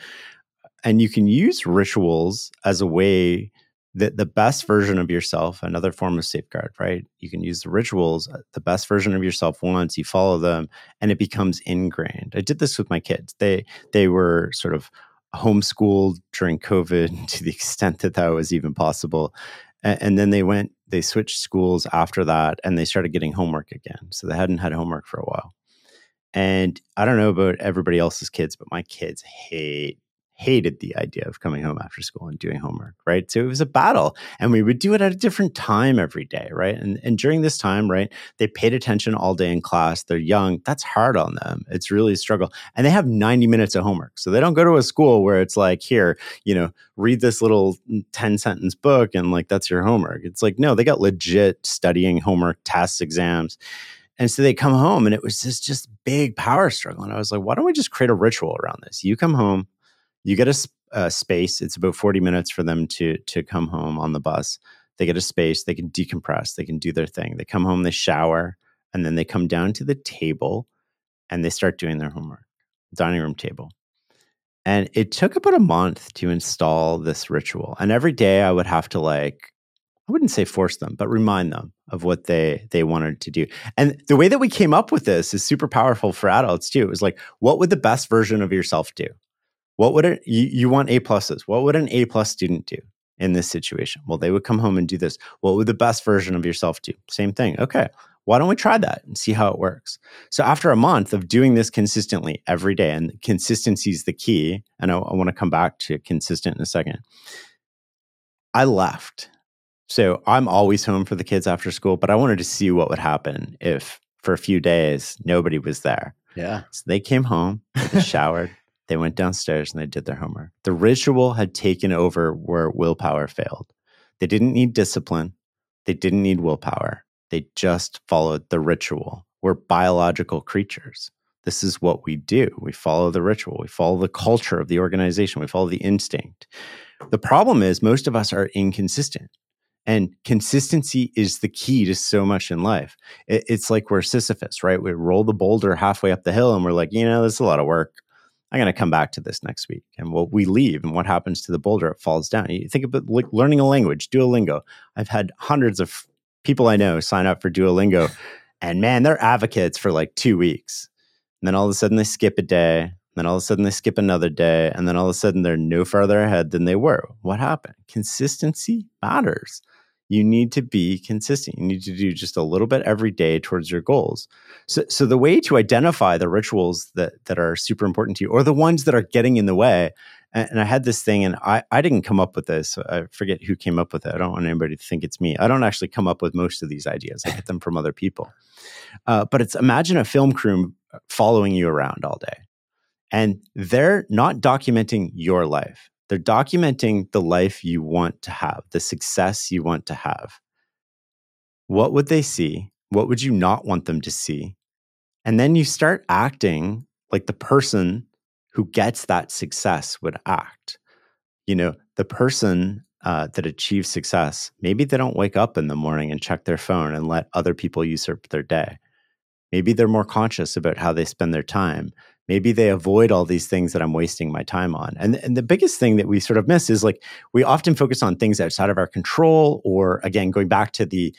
And you can use rituals as a way that the best version of yourself, another form of safeguard, right? You can use the rituals, the best version of yourself once, you follow them, and it becomes ingrained. I did this with my kids. They were sort of homeschooled during COVID to the extent that that was even possible. And then they switched schools after that, and they started getting homework again. So they hadn't had homework for a while. And I don't know about everybody else's kids, but my kids hate hated the idea of coming home after school and doing homework, right? So it was a battle, and we would do it at a different time every day, right? And during this time, right, they paid attention all day in class. They're young. That's hard on them. It's really a struggle. And they have 90 minutes of homework. So they don't go to a school where it's like, here, read this little 10-sentence book and like, that's your homework. It's like, no, they got legit studying, homework, tests, exams. And so they come home, and it was just big power struggle. And I was like, why don't we just create a ritual around this? You come home, you get a space. It's about 40 minutes for them to come home on the bus. They get a space. They can decompress. They can do their thing. They come home, they shower, and then they come down to the table and they start doing their homework, dining room table. And it took about a month to install this ritual. And every day I would have to I wouldn't say force them, but remind them of what they wanted to do. And the way that we came up with this is super powerful for adults too. It was like, what would the best version of yourself do? What would you want A pluses? What would an A plus student do in this situation? Well, they would come home and do this. What would the best version of yourself do? Same thing. Okay, why don't we try that and see how it works? So after a month of doing this consistently every day, and consistency is the key, and I want to come back to consistent in a second, I left. So I'm always home for the kids after school, but I wanted to see what would happen if for a few days nobody was there. Yeah. So they came home, they showered, they went downstairs, and they did their homework. The ritual had taken over where willpower failed. They didn't need discipline. They didn't need willpower. They just followed the ritual. We're biological creatures. This is what we do. We follow the ritual. We follow the culture of the organization. We follow the instinct. The problem is most of us are inconsistent. And consistency is the key to so much in life. It's like we're Sisyphus, right? We roll the boulder halfway up the hill and we're like, this is a lot of work. I'm going to come back to this next week. And we leave, and what happens to the boulder? It falls down. You think about like learning a language, Duolingo. I've had hundreds of people I know sign up for Duolingo, and man, they're advocates for like 2 weeks. And then all of a sudden they skip a day. And then all of a sudden they skip another day. And then all of a sudden they're no farther ahead than they were. What happened? Consistency matters. You need to be consistent. You need to do just a little bit every day towards your goals. So the way to identify the rituals that are super important to you, or the ones that are getting in the way, and I had this thing, and I didn't come up with this. I forget who came up with it. I don't want anybody to think it's me. I don't actually come up with most of these ideas. I get them from other people. But it's, imagine a film crew following you around all day. And they're not documenting your life. They're documenting the life you want to have, the success you want to have. What would they see? What would you not want them to see? And then you start acting like the person who gets that success would act. The person that achieves success, maybe they don't wake up in the morning and check their phone and let other people usurp their day. Maybe they're more conscious about how they spend their time. Maybe they avoid all these things that I'm wasting my time on. And the biggest thing that we sort of miss is like, we often focus on things outside of our control, or again, going back to the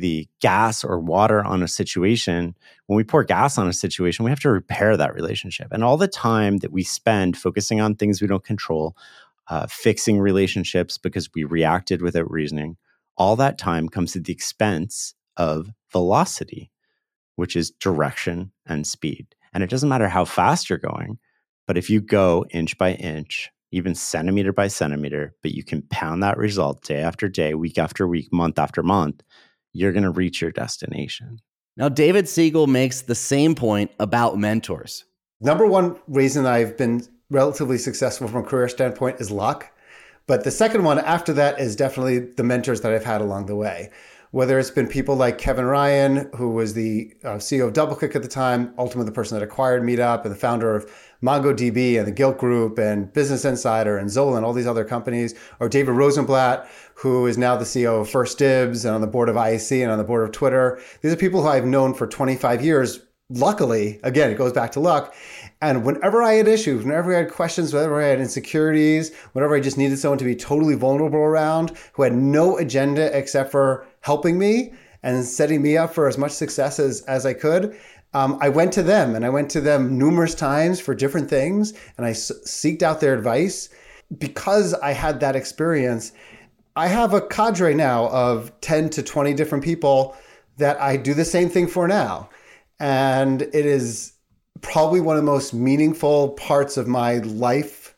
gas or water on a situation. When we pour gas on a situation, we have to repair that relationship. And all the time that we spend focusing on things we don't control, fixing relationships because we reacted without reasoning, all that time comes at the expense of velocity, which is direction and speed. And it doesn't matter how fast you're going, but if you go inch by inch, even centimeter by centimeter, but you can pound that result day after day, week after week, month after month, you're going to reach your destination. Now, David Siegel makes the same point about mentors. Number one reason I've been relatively successful from a career standpoint is luck. But the second one after that is definitely the mentors that I've had along the way. Whether it's been people like Kevin Ryan, who was the CEO of DoubleClick at the time, ultimately the person that acquired Meetup, and the founder of MongoDB and the Gilt Group and Business Insider and Zola and all these other companies, or David Rosenblatt, who is now the CEO of 1stDibs and on the board of IAC and on the board of Twitter. These are people who I've known for 25 years. Luckily, again, it goes back to luck. And whenever I had issues, whenever I had questions, whenever I had insecurities, whenever I just needed someone to be totally vulnerable around, who had no agenda except for helping me and setting me up for as much success as I could, I went to them, and I went to them numerous times for different things, and I seeked out their advice. Because I had that experience, I have a cadre now of 10 to 20 different people that I do the same thing for now. And it is probably one of the most meaningful parts of my life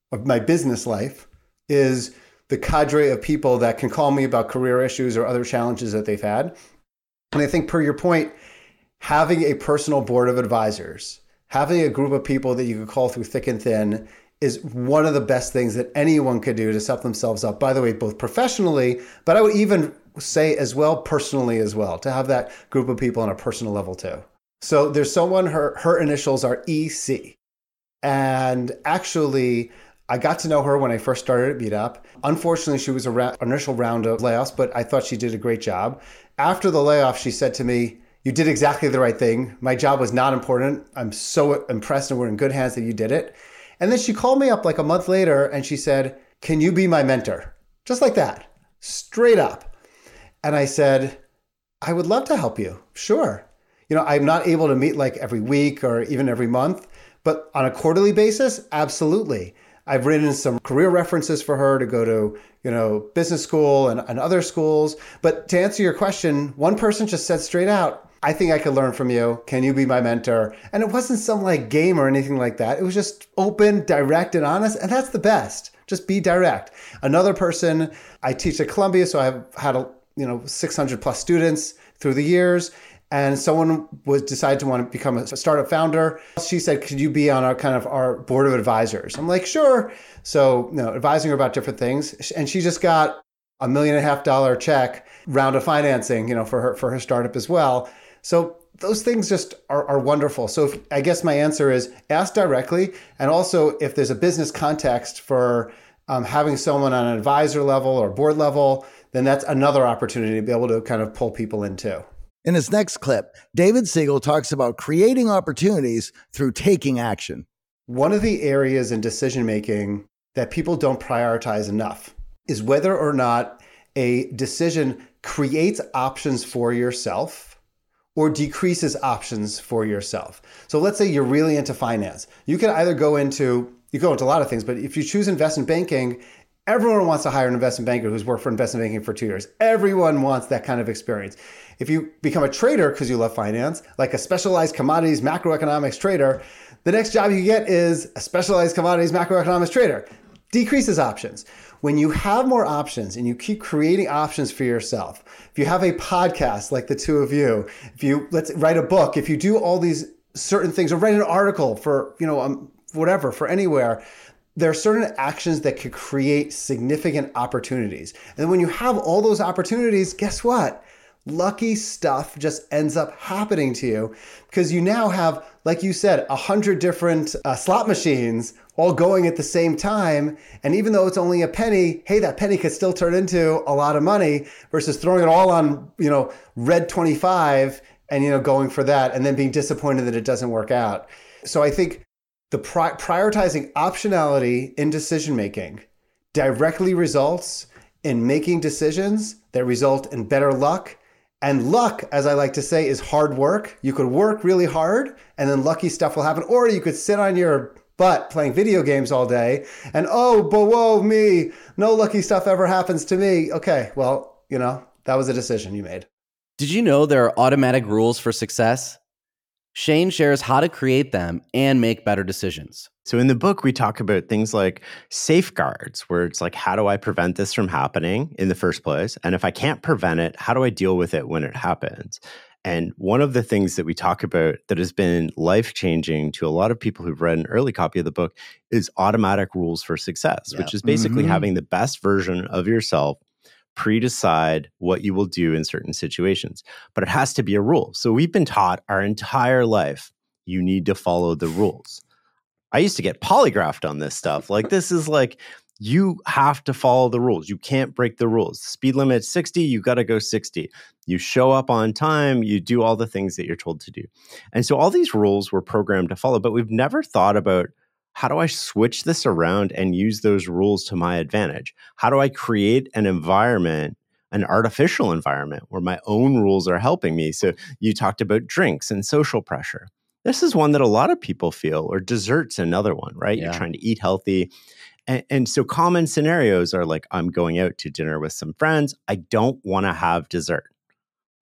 of my business life is the cadre of people that can call me about career issues or other challenges that they've had. And I think, per your point, having a personal board of advisors, having a group of people that you can call through thick and thin is one of the best things that anyone could do to set themselves up, by the way, both professionally, but I would even say as well personally as well, to have that group of people on a personal level too. So there's someone, her initials are EC. And actually, I got to know her when I first started at Meetup. Unfortunately, she was an initial round of layoffs, but I thought she did a great job. After the layoff, she said to me, "You did exactly the right thing. My job was not important. I'm so impressed and we're in good hands that you did it." And then she called me up like a month later and she said, "Can you be my mentor?" Just like that, straight up. And I said, "I would love to help you. Sure. I'm not able to meet like every week or even every month, but on a quarterly basis, absolutely." I've written some career references for her to go to, business school and other schools. But to answer your question, one person just said straight out, "I think I could learn from you. Can you be my mentor?" And it wasn't some like game or anything like that. It was just open, direct, and honest. And that's the best. Just be direct. Another person, I teach at Columbia, so I've had 600 plus students through the years. And someone decided to want to become a startup founder. She said, "Could you be on our board of advisors?" I'm like, "Sure." So, advising her about different things. And she just got $1.5 million check round of financing, for her startup as well. So those things just are wonderful. So I guess my answer is ask directly. And also, if there's a business context for having someone on an advisor level or board level, then that's another opportunity to be able to kind of pull people in too. In his next clip, David Siegel talks about creating opportunities through taking action. One of the areas in decision-making that people don't prioritize enough is whether or not a decision creates options for yourself or decreases options for yourself. So let's say you're really into finance. You can either go into a lot of things, but if you choose investment banking, everyone wants to hire an investment banker who's worked for investment banking for 2 years. Everyone wants that kind of experience. If you become a trader because you love finance, like a specialized commodities macroeconomics trader, the next job you get is a specialized commodities macroeconomics trader. Decreases options. When you have more options and you keep creating options for yourself, if you have a podcast like the two of you, let's write a book, if you do all these certain things or write an article for, whatever, for anywhere, there are certain actions that could create significant opportunities. And when you have all those opportunities, guess what? Lucky stuff just ends up happening to you because you now have, like you said, 100 different slot machines all going at the same time. And even though it's only a penny, hey, that penny could still turn into a lot of money versus throwing it all on, red 25 and, going for that and then being disappointed that it doesn't work out. So I think the prioritizing optionality in decision-making directly results in making decisions that result in better luck. And luck, as I like to say, is hard work. You could work really hard and then lucky stuff will happen. Or you could sit on your butt playing video games all day and, oh, but whoa, me, no lucky stuff ever happens to me. Okay, well, that was a decision you made. Did you know there are automatic rules for success? Shane shares how to create them and make better decisions. So in the book, we talk about things like safeguards, where it's like, how do I prevent this from happening in the first place? And if I can't prevent it, how do I deal with it when it happens? And one of the things that we talk about that has been life-changing to a lot of people who've read an early copy of the book is automatic rules for success, which is basically having the best version of yourself pre-decide what you will do in certain situations. But it has to be a rule. So we've been taught our entire life, you need to follow the rules. I used to get polygraphed on this stuff. Like, this is like, you have to follow the rules. You can't break the rules. Speed limit 60, you got to go 60. You show up on time, you do all the things that you're told to do. And so all these rules were programmed to follow, but we've never thought about, how do I switch this around and use those rules to my advantage? How do I create an environment, an artificial environment where my own rules are helping me? So you talked about drinks and social pressure. This is one that a lot of people feel, or dessert's another one, right? Yeah. You're trying to eat healthy. And so common scenarios are like, I'm going out to dinner with some friends. I don't want to have dessert,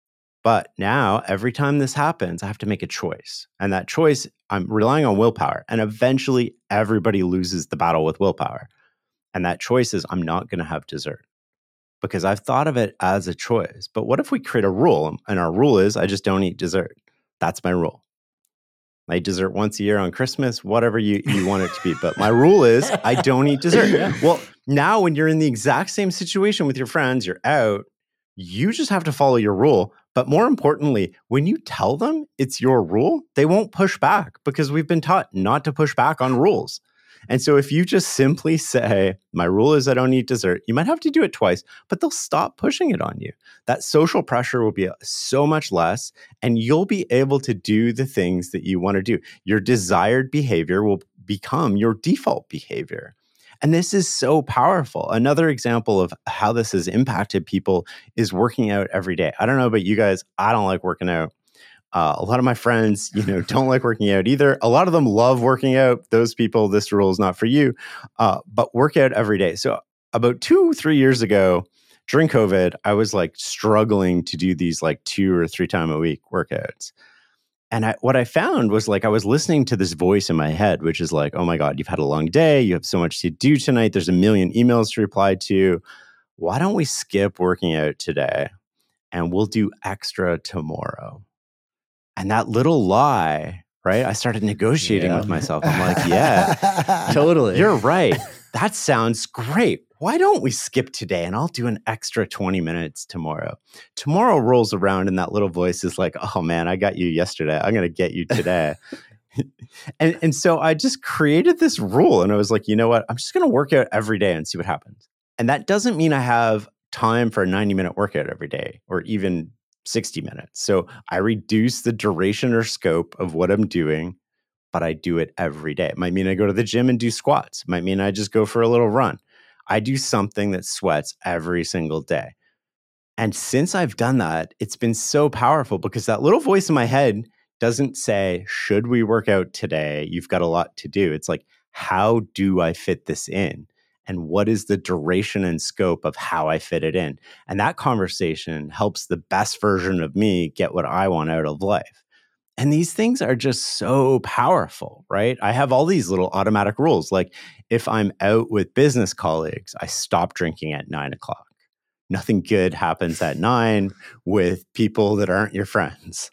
But now every time this happens, I have to make a choice. And that choice, I'm relying on willpower. And eventually everybody loses the battle with willpower. And that choice is I'm not going to have dessert because I've thought of it as a choice. But what if we create a rule? And our rule is I just don't eat dessert. That's my rule. I eat dessert once a year on Christmas, whatever you want it to be. But my rule is I don't eat dessert. Yeah. Well, now when you're in the exact same situation with your friends, you're out, you just have to follow your rule. But more importantly, when you tell them it's your rule, they won't push back because we've been taught not to push back on rules. And so if you just simply say, my rule is I don't eat dessert, you might have to do it twice, but they'll stop pushing it on you. That social pressure will be so much less, and you'll be able to do the things that you want to do. Your desired behavior will become your default behavior. And this is so powerful. Another example of how this has impacted people is working out every day. I don't know about you guys. I don't like working out. A lot of my friends, don't like working out either. A lot of them love working out. Those people, this rule is not for you, but work out every day. So about 2-3 years ago, during COVID, I was like struggling to do these like 2 or 3 times a week workouts. And what I found was like I was listening to this voice in my head, which is like, oh my God, you've had a long day. You have so much to do tonight. There's a million emails to reply to. Why don't we skip working out today and we'll do extra tomorrow? And that little lie, right? I started negotiating with myself. I'm like, yeah, totally. You're right. That sounds great. Why don't we skip today and I'll do an extra 20 minutes tomorrow? Tomorrow rolls around and that little voice is like, oh man, I got you yesterday. I'm going to get you today. and so I just created this rule and I was like, you know what? I'm just going to work out every day and see what happens. And that doesn't mean I have time for a 90-minute workout every day or even 60 minutes. So I reduce the duration or scope of what I'm doing, but I do it every day. It might mean I go to the gym and do squats. It might mean I just go for a little run. I do something that sweats every single day. And since I've done that, it's been so powerful because that little voice in my head doesn't say, should we work out today? You've got a lot to do. It's like, how do I fit this in? And what is the duration and scope of how I fit it in? And that conversation helps the best version of me get what I want out of life. And these things are just so powerful, right? I have all these little automatic rules. Like if I'm out with business colleagues, I stop drinking at 9 o'clock. Nothing good happens at 9 with people that aren't your friends.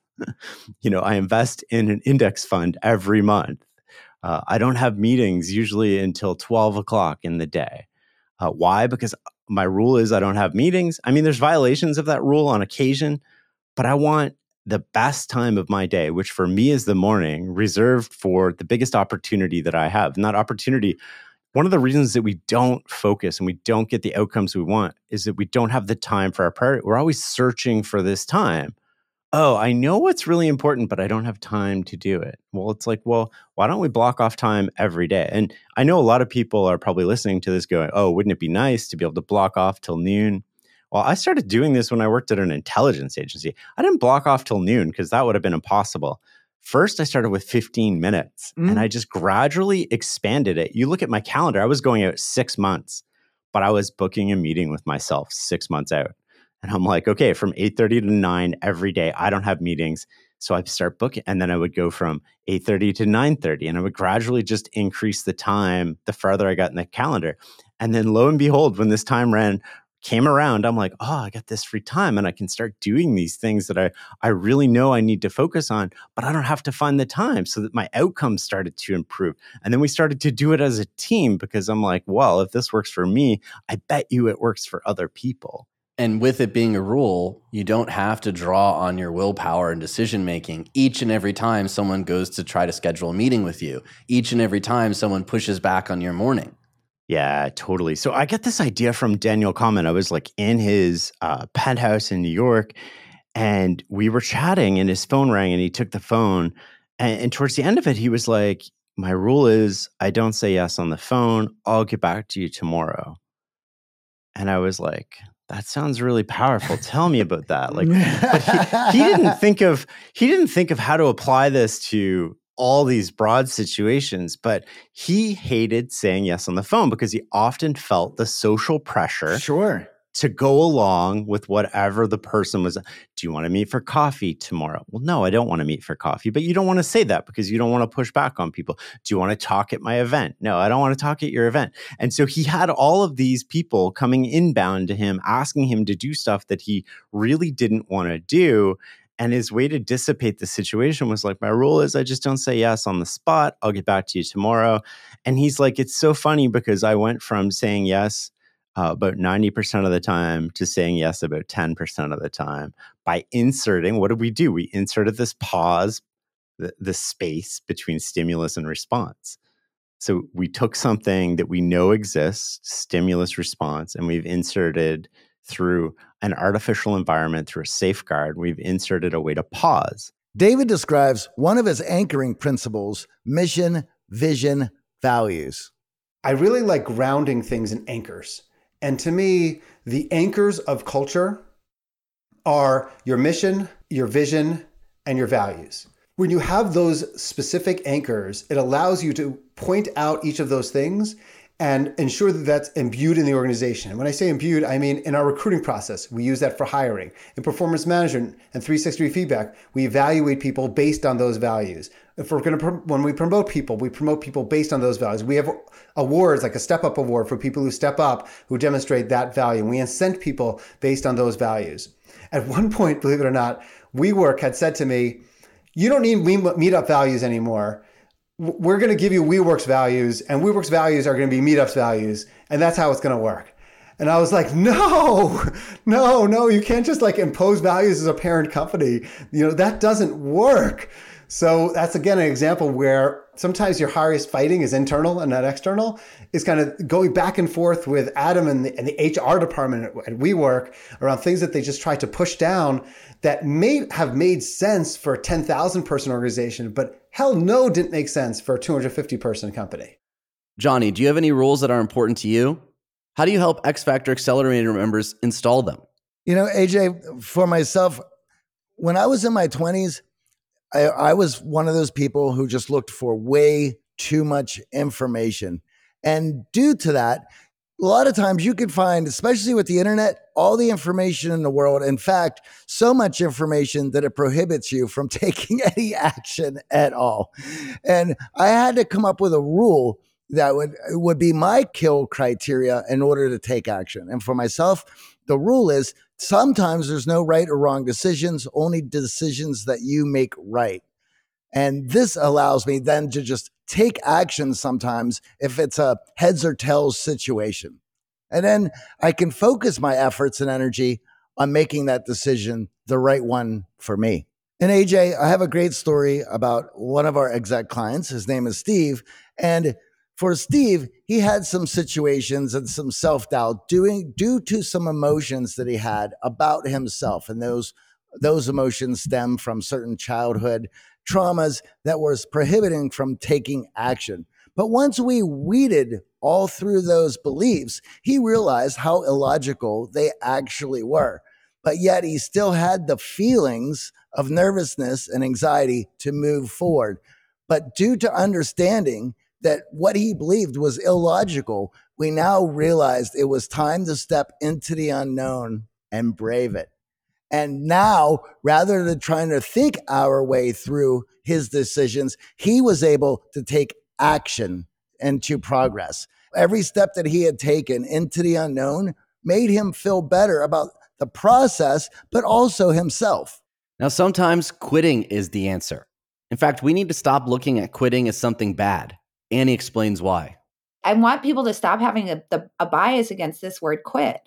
I invest in an index fund every month. I don't have meetings usually until 12 o'clock in the day. Why? Because my rule is I don't have meetings. I mean, there's violations of that rule on occasion, but I want the best time of my day, which for me is the morning, reserved for the biggest opportunity that I have. And that opportunity, one of the reasons that we don't focus and we don't get the outcomes we want is that we don't have the time for our priority. We're always searching for this time. Oh, I know what's really important, but I don't have time to do it. Well, it's like, well, why don't we block off time every day? And I know a lot of people are probably listening to this going, oh, wouldn't it be nice to be able to block off till noon? Well, I started doing this when I worked at an intelligence agency. I didn't block off till noon because that would have been impossible. First, I started with 15 minutes and I just gradually expanded it. You look at my calendar, I was going out 6 months, but I was booking a meeting with myself 6 months out. And I'm like, okay, from 8:30 to 9 every day, I don't have meetings. So I start booking. And then I would go from 8:30 to 9:30. And I would gradually just increase the time the farther I got in the calendar. And then lo and behold, when this time came around, I'm like, oh, I got this free time and I can start doing these things that I really know I need to focus on, but I don't have to find the time, so that my outcomes started to improve. And then we started to do it as a team because I'm like, well, if this works for me, I bet you it works for other people. And with it being a rule, you don't have to draw on your willpower and decision-making each and every time someone goes to try to schedule a meeting with you, each and every time someone pushes back on your morning. Yeah, totally. So I got this idea from Daniel Kahneman. I was like in his penthouse in New York and we were chatting and his phone rang and he took the phone. And towards the end of it, he was like, my rule is I don't say yes on the phone. I'll get back to you tomorrow. And I was like, that sounds really powerful. Tell me about that. Like, but he didn't think of how to apply this to all these broad situations, but he hated saying yes on the phone because he often felt the social pressure to go along with whatever the person was. Do you want to meet for coffee tomorrow? Well, no, I don't want to meet for coffee, but you don't want to say that because you don't want to push back on people. Do you want to talk at my event? No, I don't want to talk at your event. And so he had all of these people coming inbound to him, asking him to do stuff that he really didn't want to do. And his way to dissipate the situation was like, my rule is I just don't say yes on the spot. I'll get back to you tomorrow. And he's like, it's so funny because I went from saying yes about 90% of the time to saying yes about 10% of the time by inserting, what did we do? We inserted this pause, the space between stimulus and response. So we took something that we know exists, stimulus response, and we've inserted through an artificial environment, through a safeguard, we've inserted a way to pause. David describes one of his anchoring principles: mission, vision, values. I really like grounding things in anchors. And to me, the anchors of culture are your mission, your vision, and your values. When you have those specific anchors, it allows you to point out each of those things and ensure that that's imbued in the organization. And when I say imbued, I mean in our recruiting process, we use that for hiring. In performance management and 360 feedback, we evaluate people based on those values. If we're going to, when we promote people based on those values. We have awards like a Step Up Award for people who step up, who demonstrate that value. And we incent people based on those values. At one point, believe it or not, WeWork had said to me, you don't need meetup values anymore. We're going to give you WeWork's values, and WeWork's values are going to be Meetup's values, and that's how it's going to work. And I was like, no, you can't just like impose values as a parent company. That doesn't work. So that's, again, an example where sometimes your highest fighting is internal and not external. It's kind of going back and forth with Adam and the HR department at WeWork around things that they just try to push down that may have made sense for a 10,000 person organization, but hell no, didn't make sense for a 250 person company. Johnny, do you have any rules that are important to you? How do you help X Factor Accelerator members install them? AJ, for myself, when I was in my 20s, I was one of those people who just looked for way too much information. And due to that, a lot of times you could find, especially with the internet, all the information in the world. In fact, so much information that it prohibits you from taking any action at all. And I had to come up with a rule that would be my kill criteria in order to take action. And for myself, the rule is sometimes there's no right or wrong decisions, only decisions that you make right. And this allows me then to just take action sometimes if it's a heads or tails situation. And then I can focus my efforts and energy on making that decision the right one for me. And AJ, I have a great story about one of our exec clients. His name is Steve. And for Steve, he had some situations and some self-doubt due to some emotions that he had about himself. And those emotions stem from certain childhood traumas that was prohibiting from taking action. But once we weeded all through those beliefs, he realized how illogical they actually were. But yet he still had the feelings of nervousness and anxiety to move forward. But due to understanding that what he believed was illogical, we now realized it was time to step into the unknown and brave it. And now, rather than trying to think our way through his decisions, he was able to take action into progress. Every step that he had taken into the unknown made him feel better about the process, but also himself. Now, sometimes quitting is the answer. In fact, we need to stop looking at quitting as something bad. Annie explains why. I want people to stop having a bias against this word quit.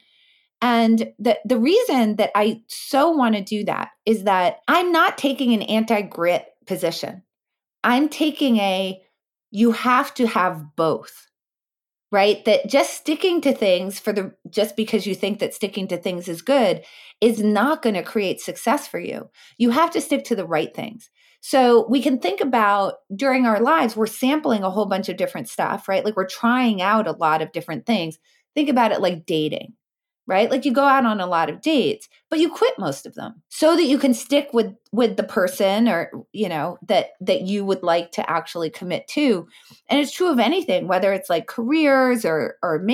And the reason that I so want to do that is that I'm not taking an anti-grit position. I'm taking you have to have both, right? That just sticking to things just because you think that sticking to things is good is not going to create success for you. You have to stick to the right things. So we can think about during our lives, we're sampling a whole bunch of different stuff, right? Like we're trying out a lot of different things. Think about it like dating. right? Like you go out on a lot of dates, but you quit most of them so that you can stick with the person or, that you would like to actually commit to. And it's true of anything, whether it's like careers or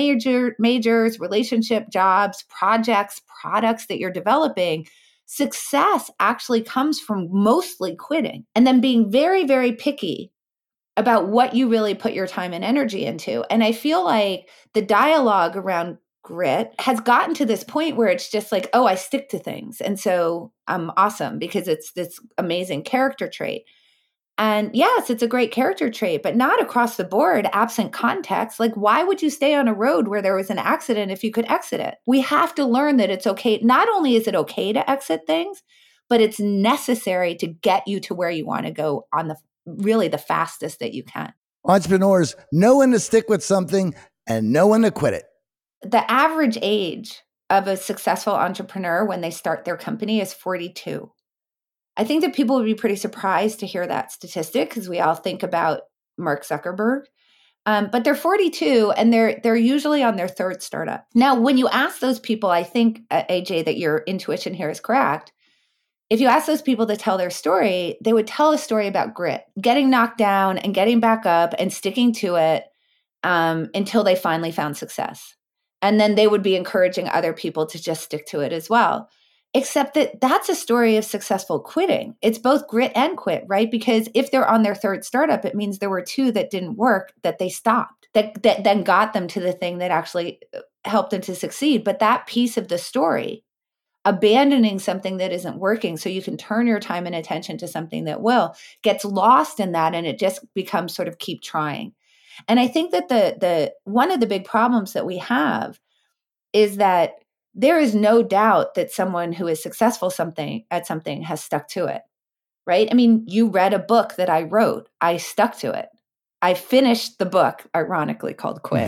majors, relationship, jobs, projects, products that you're developing. Success actually comes from mostly quitting and then being very, very picky about what you really put your time and energy into. And I feel like the dialogue around grit has gotten to this point where it's just like, oh, I stick to things. And so I'm awesome because it's this amazing character trait. And yes, it's a great character trait, but not across the board, absent context. Like, why would you stay on a road where there was an accident if you could exit it? We have to learn that it's okay. Not only is it okay to exit things, but it's necessary to get you to where you want to go on the fastest that you can. Entrepreneurs know when to stick with something and know when to quit it. The average age of a successful entrepreneur when they start their company is 42. I think that people would be pretty surprised to hear that statistic because we all think about Mark Zuckerberg. But they're 42 and they're usually on their third startup. Now, when you ask those people, I think, AJ, that your intuition here is correct. If you ask those people to tell their story, they would tell a story about grit, getting knocked down and getting back up and sticking to it until they finally found success. And then they would be encouraging other people to just stick to it as well. Except that that's a story of successful quitting. It's both grit and quit, right? Because if they're on their third startup, it means there were two that didn't work, that they stopped, that then got them to the thing that actually helped them to succeed. But that piece of the story, abandoning something that isn't working so you can turn your time and attention to something that will, gets lost in that, and it just becomes sort of keep trying. And I think that the one of the big problems that we have is that there is no doubt that someone who is successful at something has stuck to it, right? I mean, you read a book that I wrote. I stuck to it. I finished the book, ironically called Quit.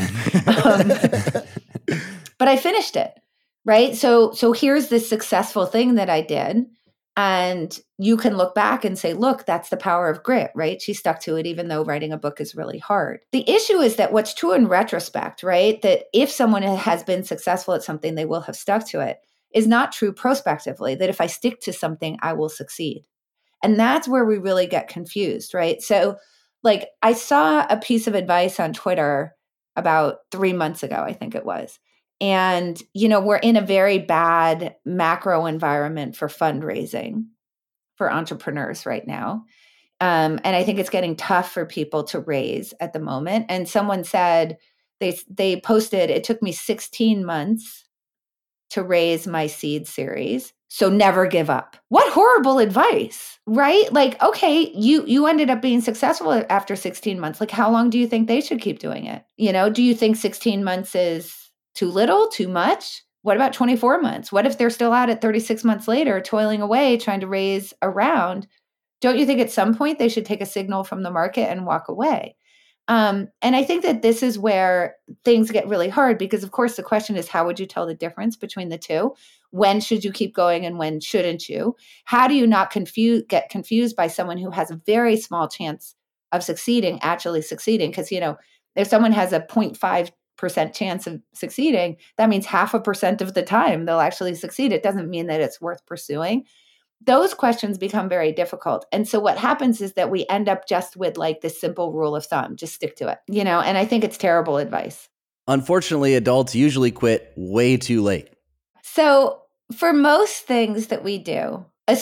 But I finished it, right? So here's this successful thing that I did. And you can look back and say, look, that's the power of grit, right? She stuck to it, even though writing a book is really hard. The issue is that what's true in retrospect, right? That if someone has been successful at something, they will have stuck to it, is not true prospectively, that if I stick to something, I will succeed. And that's where we really get confused, right? So like I saw a piece of advice on Twitter about 3 months ago, I think it was. And, we're in a very bad macro environment for fundraising for entrepreneurs right now. And I think it's getting tough for people to raise at the moment. And someone said, they posted, it took me 16 months to raise my seed series. So never give up. What horrible advice, right? Like, okay, you ended up being successful after 16 months. Like, how long do you think they should keep doing it? Do you think 16 months is too little, too much? What about 24 months? What if they're still at it 36 months later, toiling away, trying to raise a round? Don't you think at some point they should take a signal from the market and walk away? And I think that this is where things get really hard because, of course, the question is, how would you tell the difference between the two? When should you keep going and when shouldn't you? How do you not get confused by someone who has a very small chance of actually succeeding? Because, if someone has a 0.5% chance of succeeding, that means 0.5% of the time they'll actually succeed. It doesn't mean that it's worth pursuing. Those questions become very difficult. And so what happens is that we end up just with like this simple rule of thumb, just stick to it, and I think it's terrible advice. Unfortunately, adults usually quit way too late. So for most things that we do,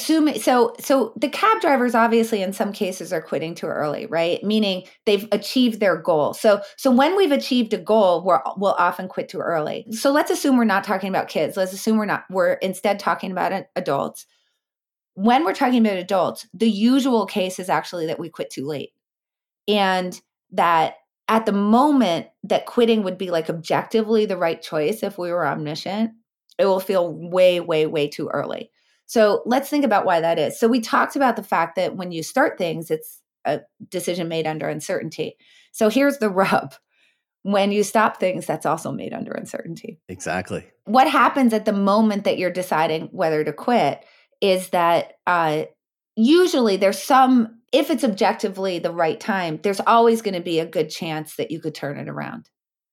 so the cab drivers obviously in some cases are quitting too early, right? Meaning they've achieved their goal. So when we've achieved a goal, we'll often quit too early. So let's assume we're not talking about kids. Let's assume we're instead talking about adults. When we're talking about adults, the usual case is actually that we quit too late. And that at the moment that quitting would be like objectively the right choice if we were omniscient, it will feel way, way, way too early. So let's think about why that is. So we talked about the fact that when you start things, it's a decision made under uncertainty. So here's the rub. When you stop things, that's also made under uncertainty. Exactly. What happens at the moment that you're deciding whether to quit is that usually there's if it's objectively the right time, there's always going to be a good chance that you could turn it around,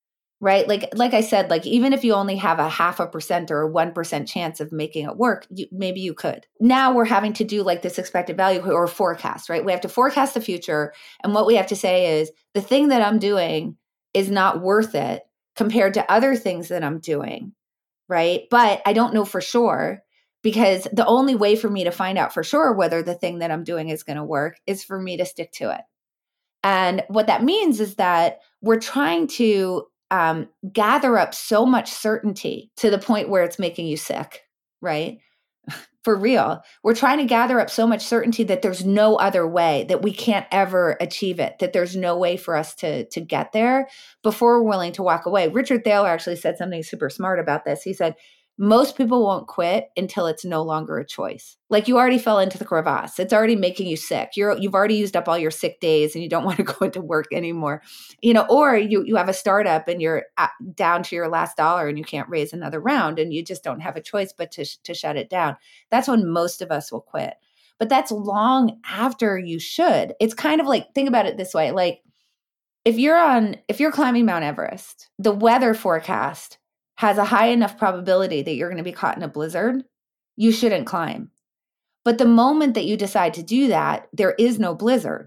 right? Like I said, like even if you only have a 0.5% or a 1% chance of making it work, maybe you could. Now we're having to do like this expected value or forecast, right? We have to forecast the future. And what we have to say is the thing that I'm doing is not worth it compared to other things that I'm doing, right? But I don't know for sure, because the only way for me to find out for sure whether the thing that I'm doing is going to work is for me to stick to it. And what that means is that we're trying to gather up so much certainty to the point where it's making you sick, right? For real. We're trying to gather up so much certainty that there's no other way, that we can't ever achieve it, that there's no way for us to get there before we're willing to walk away. Richard Thaler actually said something super smart about this. He said, most people won't quit until it's no longer a choice. Like you already fell into the crevasse. It's already making you sick. You've already used up all your sick days and you don't want to go into work anymore. Or you have a startup and you're down to your last dollar and you can't raise another round and you just don't have a choice but to shut it down. That's when most of us will quit. But that's long after you should. It's kind of like, think about it this way. Like if you're climbing Mount Everest, the weather forecast has a high enough probability that you're going to be caught in a blizzard, you shouldn't climb. But the moment that you decide to do that, there is no blizzard.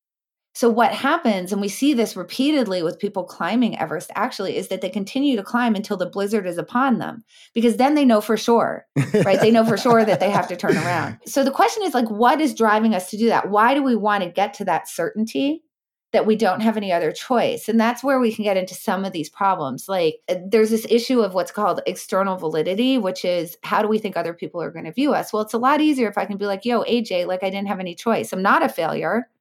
So what happens, and we see this repeatedly with people climbing Everest actually, is that they continue to climb until the blizzard is upon them, because then they know for sure, right? They know for sure that they have to turn around. So the question is like, what is driving us to do that? Why do we want to get to that certainty that we don't have any other choice? And that's where we can get into some of these problems. Like there's this issue of what's called external validity, which is how do we think other people are going to view us? Well, it's a lot easier if I can be like, yo, AJ, like I didn't have any choice. I'm not a failure.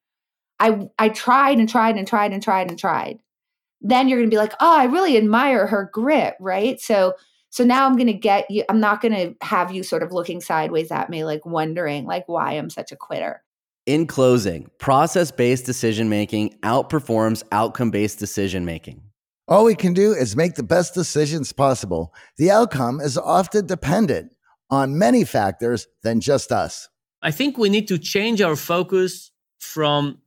I tried and tried and tried and tried and tried. Then you're going to be like, oh, I really admire her grit, right? So now I'm going to get you, I'm not going to have you sort of looking sideways at me, like wondering like why I'm such a quitter. In closing, process-based decision-making outperforms outcome-based decision-making. All we can do is make the best decisions possible. The outcome is often dependent on many factors than just us. I think we need to change our focus from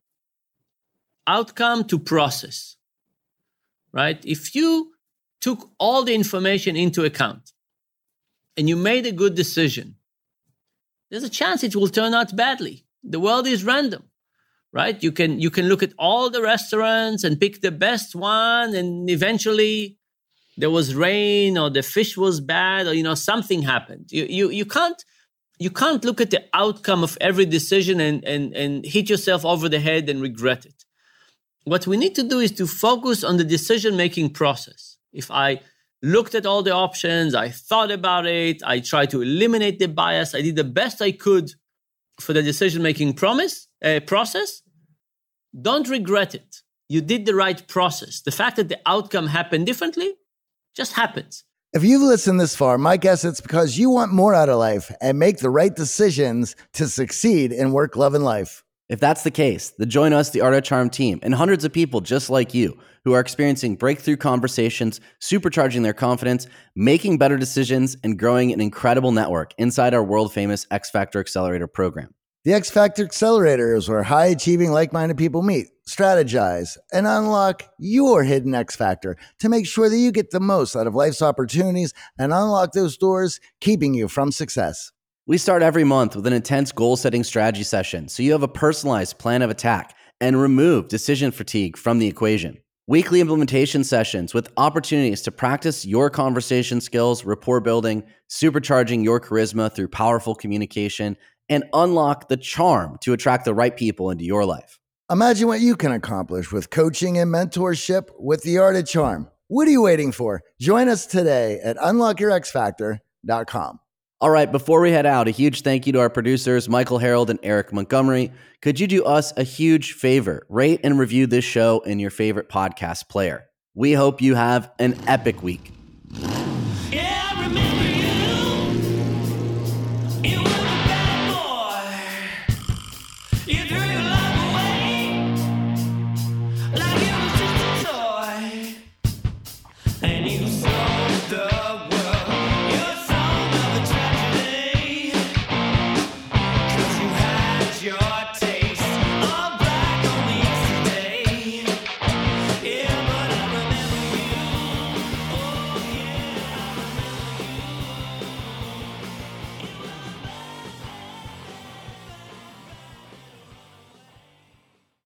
outcome to process, right? If you took all the information into account and you made a good decision, there's a chance it will turn out badly. The world is random, right? You can look at all the restaurants and pick the best one, and eventually there was rain or the fish was bad or something happened. You can't look at the outcome of every decision and hit yourself over the head and regret it. What we need to do is to focus on the decision-making process. If I looked at all the options, I thought about it, I tried to eliminate the bias, I did the best I could for the decision-making process, don't regret it. You did the right process. The fact that the outcome happened differently just happens. If you've listened this far, my guess it's because you want more out of life and make the right decisions to succeed in work, love, and life. If that's the case, then join us, the Art of Charm team, and hundreds of people just like you who are experiencing breakthrough conversations, supercharging their confidence, making better decisions, and growing an incredible network inside our world-famous X Factor Accelerator program. The X Factor Accelerator is where high-achieving, like-minded people meet, strategize, and unlock your hidden X Factor to make sure that you get the most out of life's opportunities and unlock those doors, keeping you from success. We start every month with an intense goal-setting strategy session, so you have a personalized plan of attack and remove decision fatigue from the equation. Weekly implementation sessions with opportunities to practice your conversation skills, rapport building, supercharging your charisma through powerful communication, and unlock the charm to attract the right people into your life. Imagine what you can accomplish with coaching and mentorship with the Art of Charm. What are you waiting for? Join us today at unlockyourxfactor.com. All right, before we head out, a huge thank you to our producers, Michael Harold and Eric Montgomery. Could you do us a huge favor? Rate and review this show in your favorite podcast player. We hope you have an epic week.